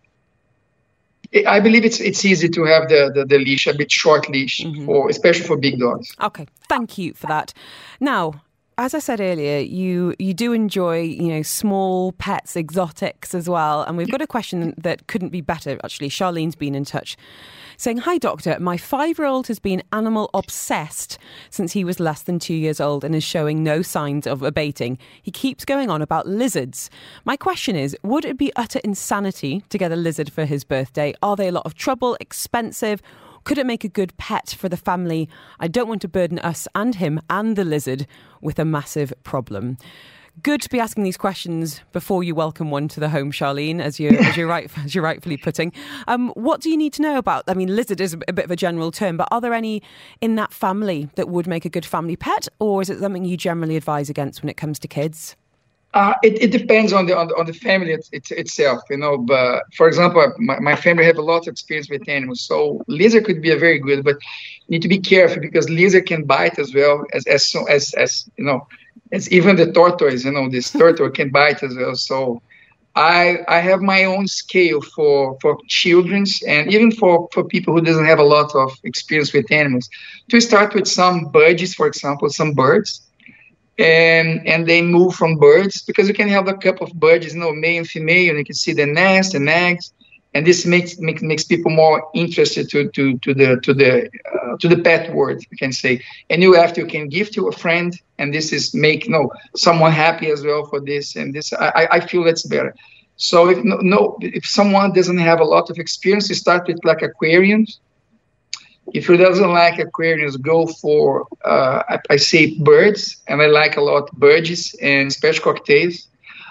Speaker 8: I believe it's it's easy to have the, the, the leash, a bit short leash, mm-hmm. for especially for big dogs.
Speaker 3: Okay, thank you for that. Now, as I said earlier, you you do enjoy, you know, small pets, exotics as well. And we've got a question that couldn't be better, actually. Charlene's been in touch saying, hi, doctor, my five-year-old has been animal obsessed since he was less than two years old and is showing no signs of abating. He keeps going on about lizards. My question is, would it be utter insanity to get a lizard for his birthday? Are they a lot of trouble, expensive? Could it make a good pet for the family? I don't want to burden us and him and the lizard with a massive problem. Good to be asking these questions before you welcome one to the home, Charlene, as you're, as you're, right, as you're rightfully putting. Um, what do you need to know about? I mean, lizard is a bit of a general term, but are there any in that family that would make a good family pet, or is it something you generally advise against when it comes to kids?
Speaker 8: Uh, it, it depends on the on the, on the family it, it, itself, you know. But for example, my, my family have a lot of experience with animals, so lizard could be a very good, but you need to be careful because lizard can bite as well as as as, as you know, as even the tortoise. You know, this turtle can bite as well. So I I have my own scale for for children's and even for for people who doesn't have a lot of experience with animals. To start with some budgies, for example, some birds. And and they move from birds because you can have a couple of budgies, you know, male and female, and you can see the nest and eggs, and this makes makes, makes people more interested to to to the to the uh, to the pet world, you can say. And you after you can give to a friend, and this is make you know someone happy as well for this, and this I I feel that's better. So if no, no if someone doesn't have a lot of experience, you start with like aquariums. If you doesn't like aquariums, go for uh, I, I say birds, and I like a lot birds and special cocktails.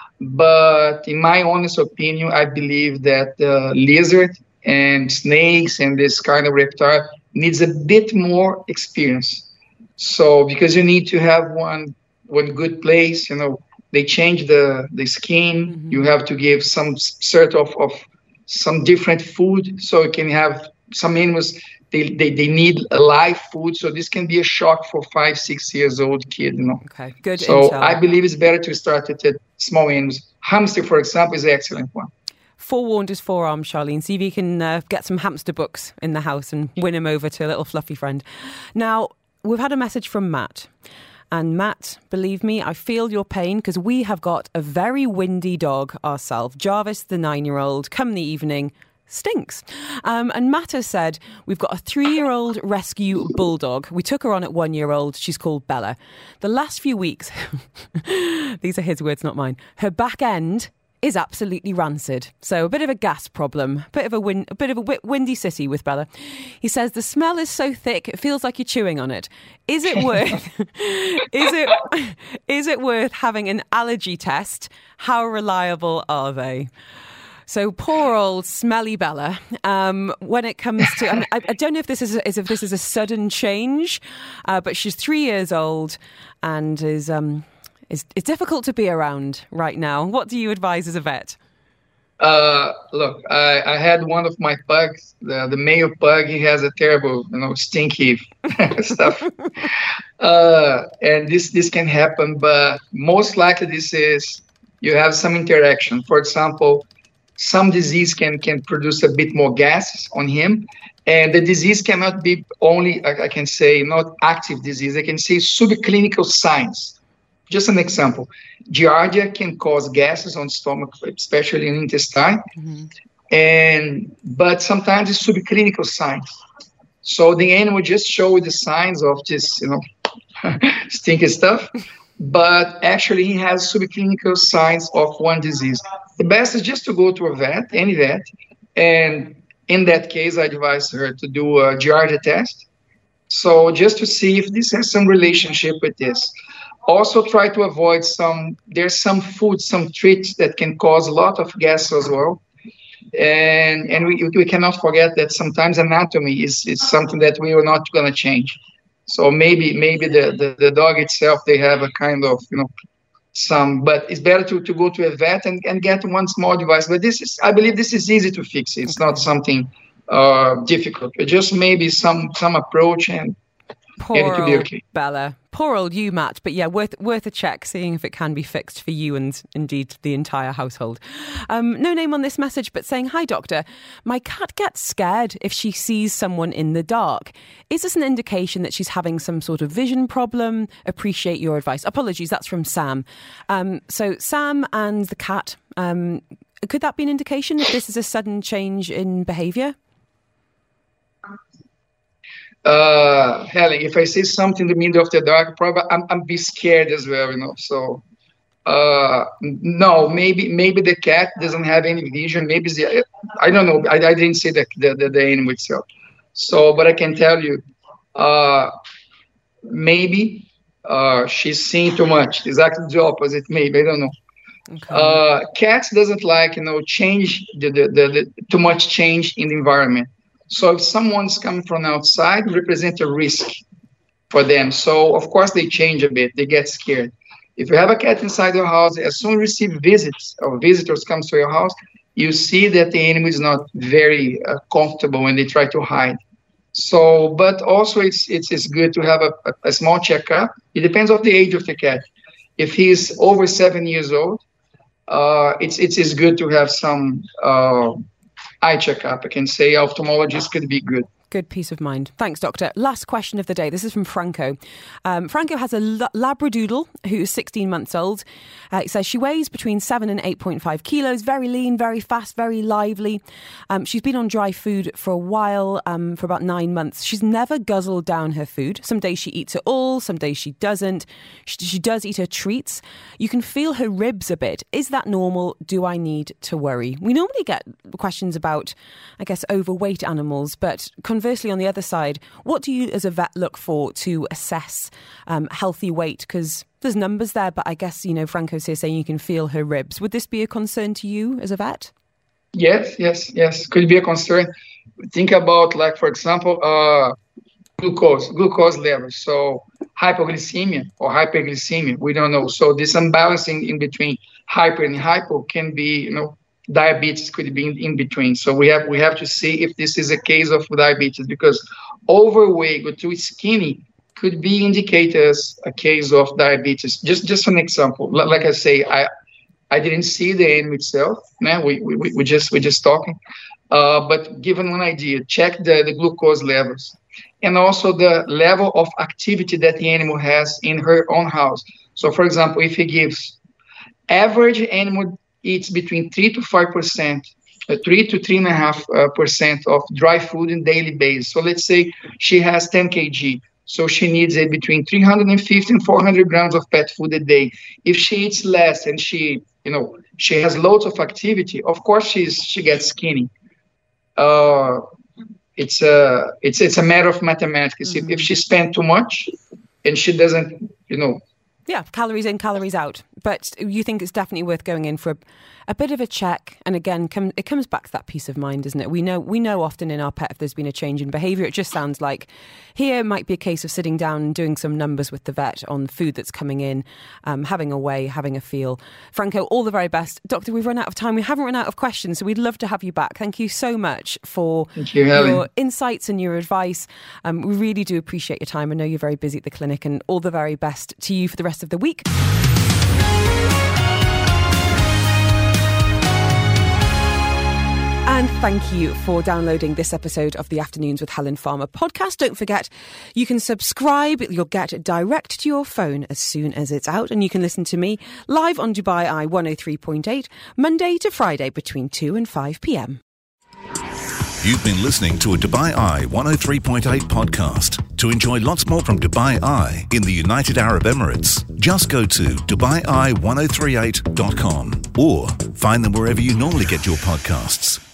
Speaker 8: But in my honest opinion, I believe that uh, lizard and snakes and this kind of reptile needs a bit more experience. So because you need to have one one good place, you know, they change the, the skin. Mm-hmm. You have to give some sort of, of some different food. So you can have some animals, they, they, they need a live food. So this can be a shock for five, six years old kid, you know.
Speaker 3: Okay, good.
Speaker 8: So
Speaker 3: intel.
Speaker 8: I believe it's better to start with the small animals. Hamster, for example, is an excellent one.
Speaker 3: Forewarned is forearmed, Charlene. See if you can uh, get some hamster books in the house and win him over to a little fluffy friend. Now, we've had a message from Matt. And Matt, believe me, I feel your pain because we have got a very windy dog ourselves. Jarvis, the nine-year-old, come the evening, stinks. Um, and Matt has said, we've got a three-year-old rescue bulldog. We took her on at one-year-old. She's called Bella. The last few weeks, these are his words, not mine, her back end is absolutely rancid. So a bit of a gas problem, a bit of a, win- a bit of a w- windy city with Bella. He says the smell is so thick it feels like you're chewing on it. Is it worth? is it? Is it worth having an allergy test? How reliable are they? So poor old smelly Bella. Um, when it comes to, I, mean, I, I don't know if this is, a, is if this is a sudden change, uh, but she's three years old and is. Um, It's, it's difficult to be around right now. What do you advise as a vet?
Speaker 8: Uh, look, I, I had one of my pugs, the, the male pug. He has a terrible, you know, stinky stuff. Uh, and this, this can happen, but most likely this is you have some interaction. For example, some disease can, can produce a bit more gas on him. And the disease cannot be only, I, I can say, not active disease. I can say subclinical signs. Just an example, Giardia can cause gases on stomach, especially in intestine, mm-hmm. and but sometimes it's subclinical signs. So the animal just shows the signs of this, you know, stinky stuff, but actually he has subclinical signs of one disease. The best is just to go to a vet, any vet, and in that case, I advise her to do a Giardia test. So just to see if this has some relationship with this. Also try to avoid some, there's some food, some treats that can cause a lot of gas as well. And and we we cannot forget that sometimes anatomy is, is something that we are not going to change. So maybe maybe the, the, the dog itself, they have a kind of, you know, some, but it's better to, to go to a vet and, and get one small device. But this is, I believe this is easy to fix. It's not something uh, difficult. It just maybe some, some approach and
Speaker 3: Poor
Speaker 8: get it to be okay.
Speaker 3: Bella. Poor old you, Matt. But yeah, worth worth a check, seeing if it can be fixed for you and indeed the entire household. Um, no name on this message, but saying, hi, doctor. My cat gets scared if she sees someone in the dark. Is this an indication that she's having some sort of vision problem? Appreciate your advice. Apologies, that's from Sam. Um, so Sam and the cat, um, could that be an indication if this is a sudden change in behaviour?
Speaker 8: Uh, Helen, if I say something in the middle of the dark, probably I'm I'm be scared as well, you know. So, uh, no, maybe maybe the cat doesn't have any vision. Maybe the, I don't know. I, I didn't say the, the the the animal itself. So, but I can tell you, uh, maybe uh, she's seeing too much. Exactly the opposite. Maybe I don't know. Okay. Uh, cats doesn't like you know change the, the the the too much change in the environment. So if someone's coming from outside, represent a risk for them. So of course they change a bit, they get scared. If you have a cat inside your house, as soon as you receive visits or visitors comes to your house, you see that the animal is not very uh, comfortable when they try to hide. So, but also it's it's, it's good to have a, a, a small checkup. It depends on the age of the cat. If he's over seven years old, uh, it's, it's it's good to have some. Uh, eye checkup. I can say ophthalmologist could be good.
Speaker 3: Good peace of mind. Thanks, Doctor. Last question of the day. This is from Franco. Um, Franco has a la- Labradoodle who's sixteen months old. Uh, he says she weighs between seven and eight point five kilos, very lean, very fast, very lively. Um, she's been on dry food for a while, um, for about nine months. She's never guzzled down her food. Some days she eats it all, some days she doesn't. She, she does eat her treats. You can feel her ribs a bit. Is that normal? Do I need to worry? We normally get questions about, I guess, overweight animals, but conversely, on the other side, what do you as a vet look for to assess um, healthy weight? Because there's numbers there, but I guess, you know, Franco's here saying you can feel her ribs. Would this be a concern to you as a vet?
Speaker 8: Yes, yes, yes. Could be a concern. Think about, like, for example, uh, glucose, glucose levels. So hypoglycemia or hyperglycemia, we don't know. So this unbalancing in between hyper and hypo can be, you know, diabetes could be in, in between. So we have we have to see if this is a case of diabetes, because overweight or too skinny could be indicated as a case of diabetes. Just just an example. Like I say, I I didn't see the animal itself. No, we we we just we just talking. Uh, but given an idea, check the, the glucose levels and also the level of activity that the animal has in her own house. So, for example, if he gives average animal eats between three to five percent, uh, three to three and a half uh, percent of dry food in daily basis. So let's say she has ten kilograms, so she needs uh, between three hundred fifty and four hundred grams of pet food a day. If she eats less and she, you know, she has loads of activity, of course she's she gets skinny. Uh, it's a it's it's a matter of mathematics. Mm-hmm. If, if she spends too much and she doesn't, you know.
Speaker 3: Yeah, calories in, calories out. But you think it's definitely worth going in for a, a bit of a check. And again, come, it comes back to that peace of mind, isn't it? We know we know often in our pet if there's been a change in behaviour. It just sounds like here might be a case of sitting down and doing some numbers with the vet on food that's coming in, um, having a weigh, having a feel. Franco, all the very best. Doctor, we've run out of time. We haven't run out of questions, so we'd love to have you back. Thank you so much for
Speaker 8: Thank you,
Speaker 3: your
Speaker 8: Helen.
Speaker 3: insights and your advice. Um, we really do appreciate your time. I know you're very busy at the clinic, and all the very best to you for the rest of the week. And thank you for downloading this episode of the Afternoons with Helen Farmer podcast. Don't forget, you can subscribe. You'll get it direct to your phone as soon as it's out. And you can listen to me live on Dubai Eye one oh three point eight, Monday to Friday between two and five p.m.
Speaker 1: You've been listening to a Dubai Eye one oh three point eight podcast. To enjoy lots more from Dubai Eye in the United Arab Emirates, just go to dubai eye ten thirty-eight dot com or find them wherever you normally get your podcasts.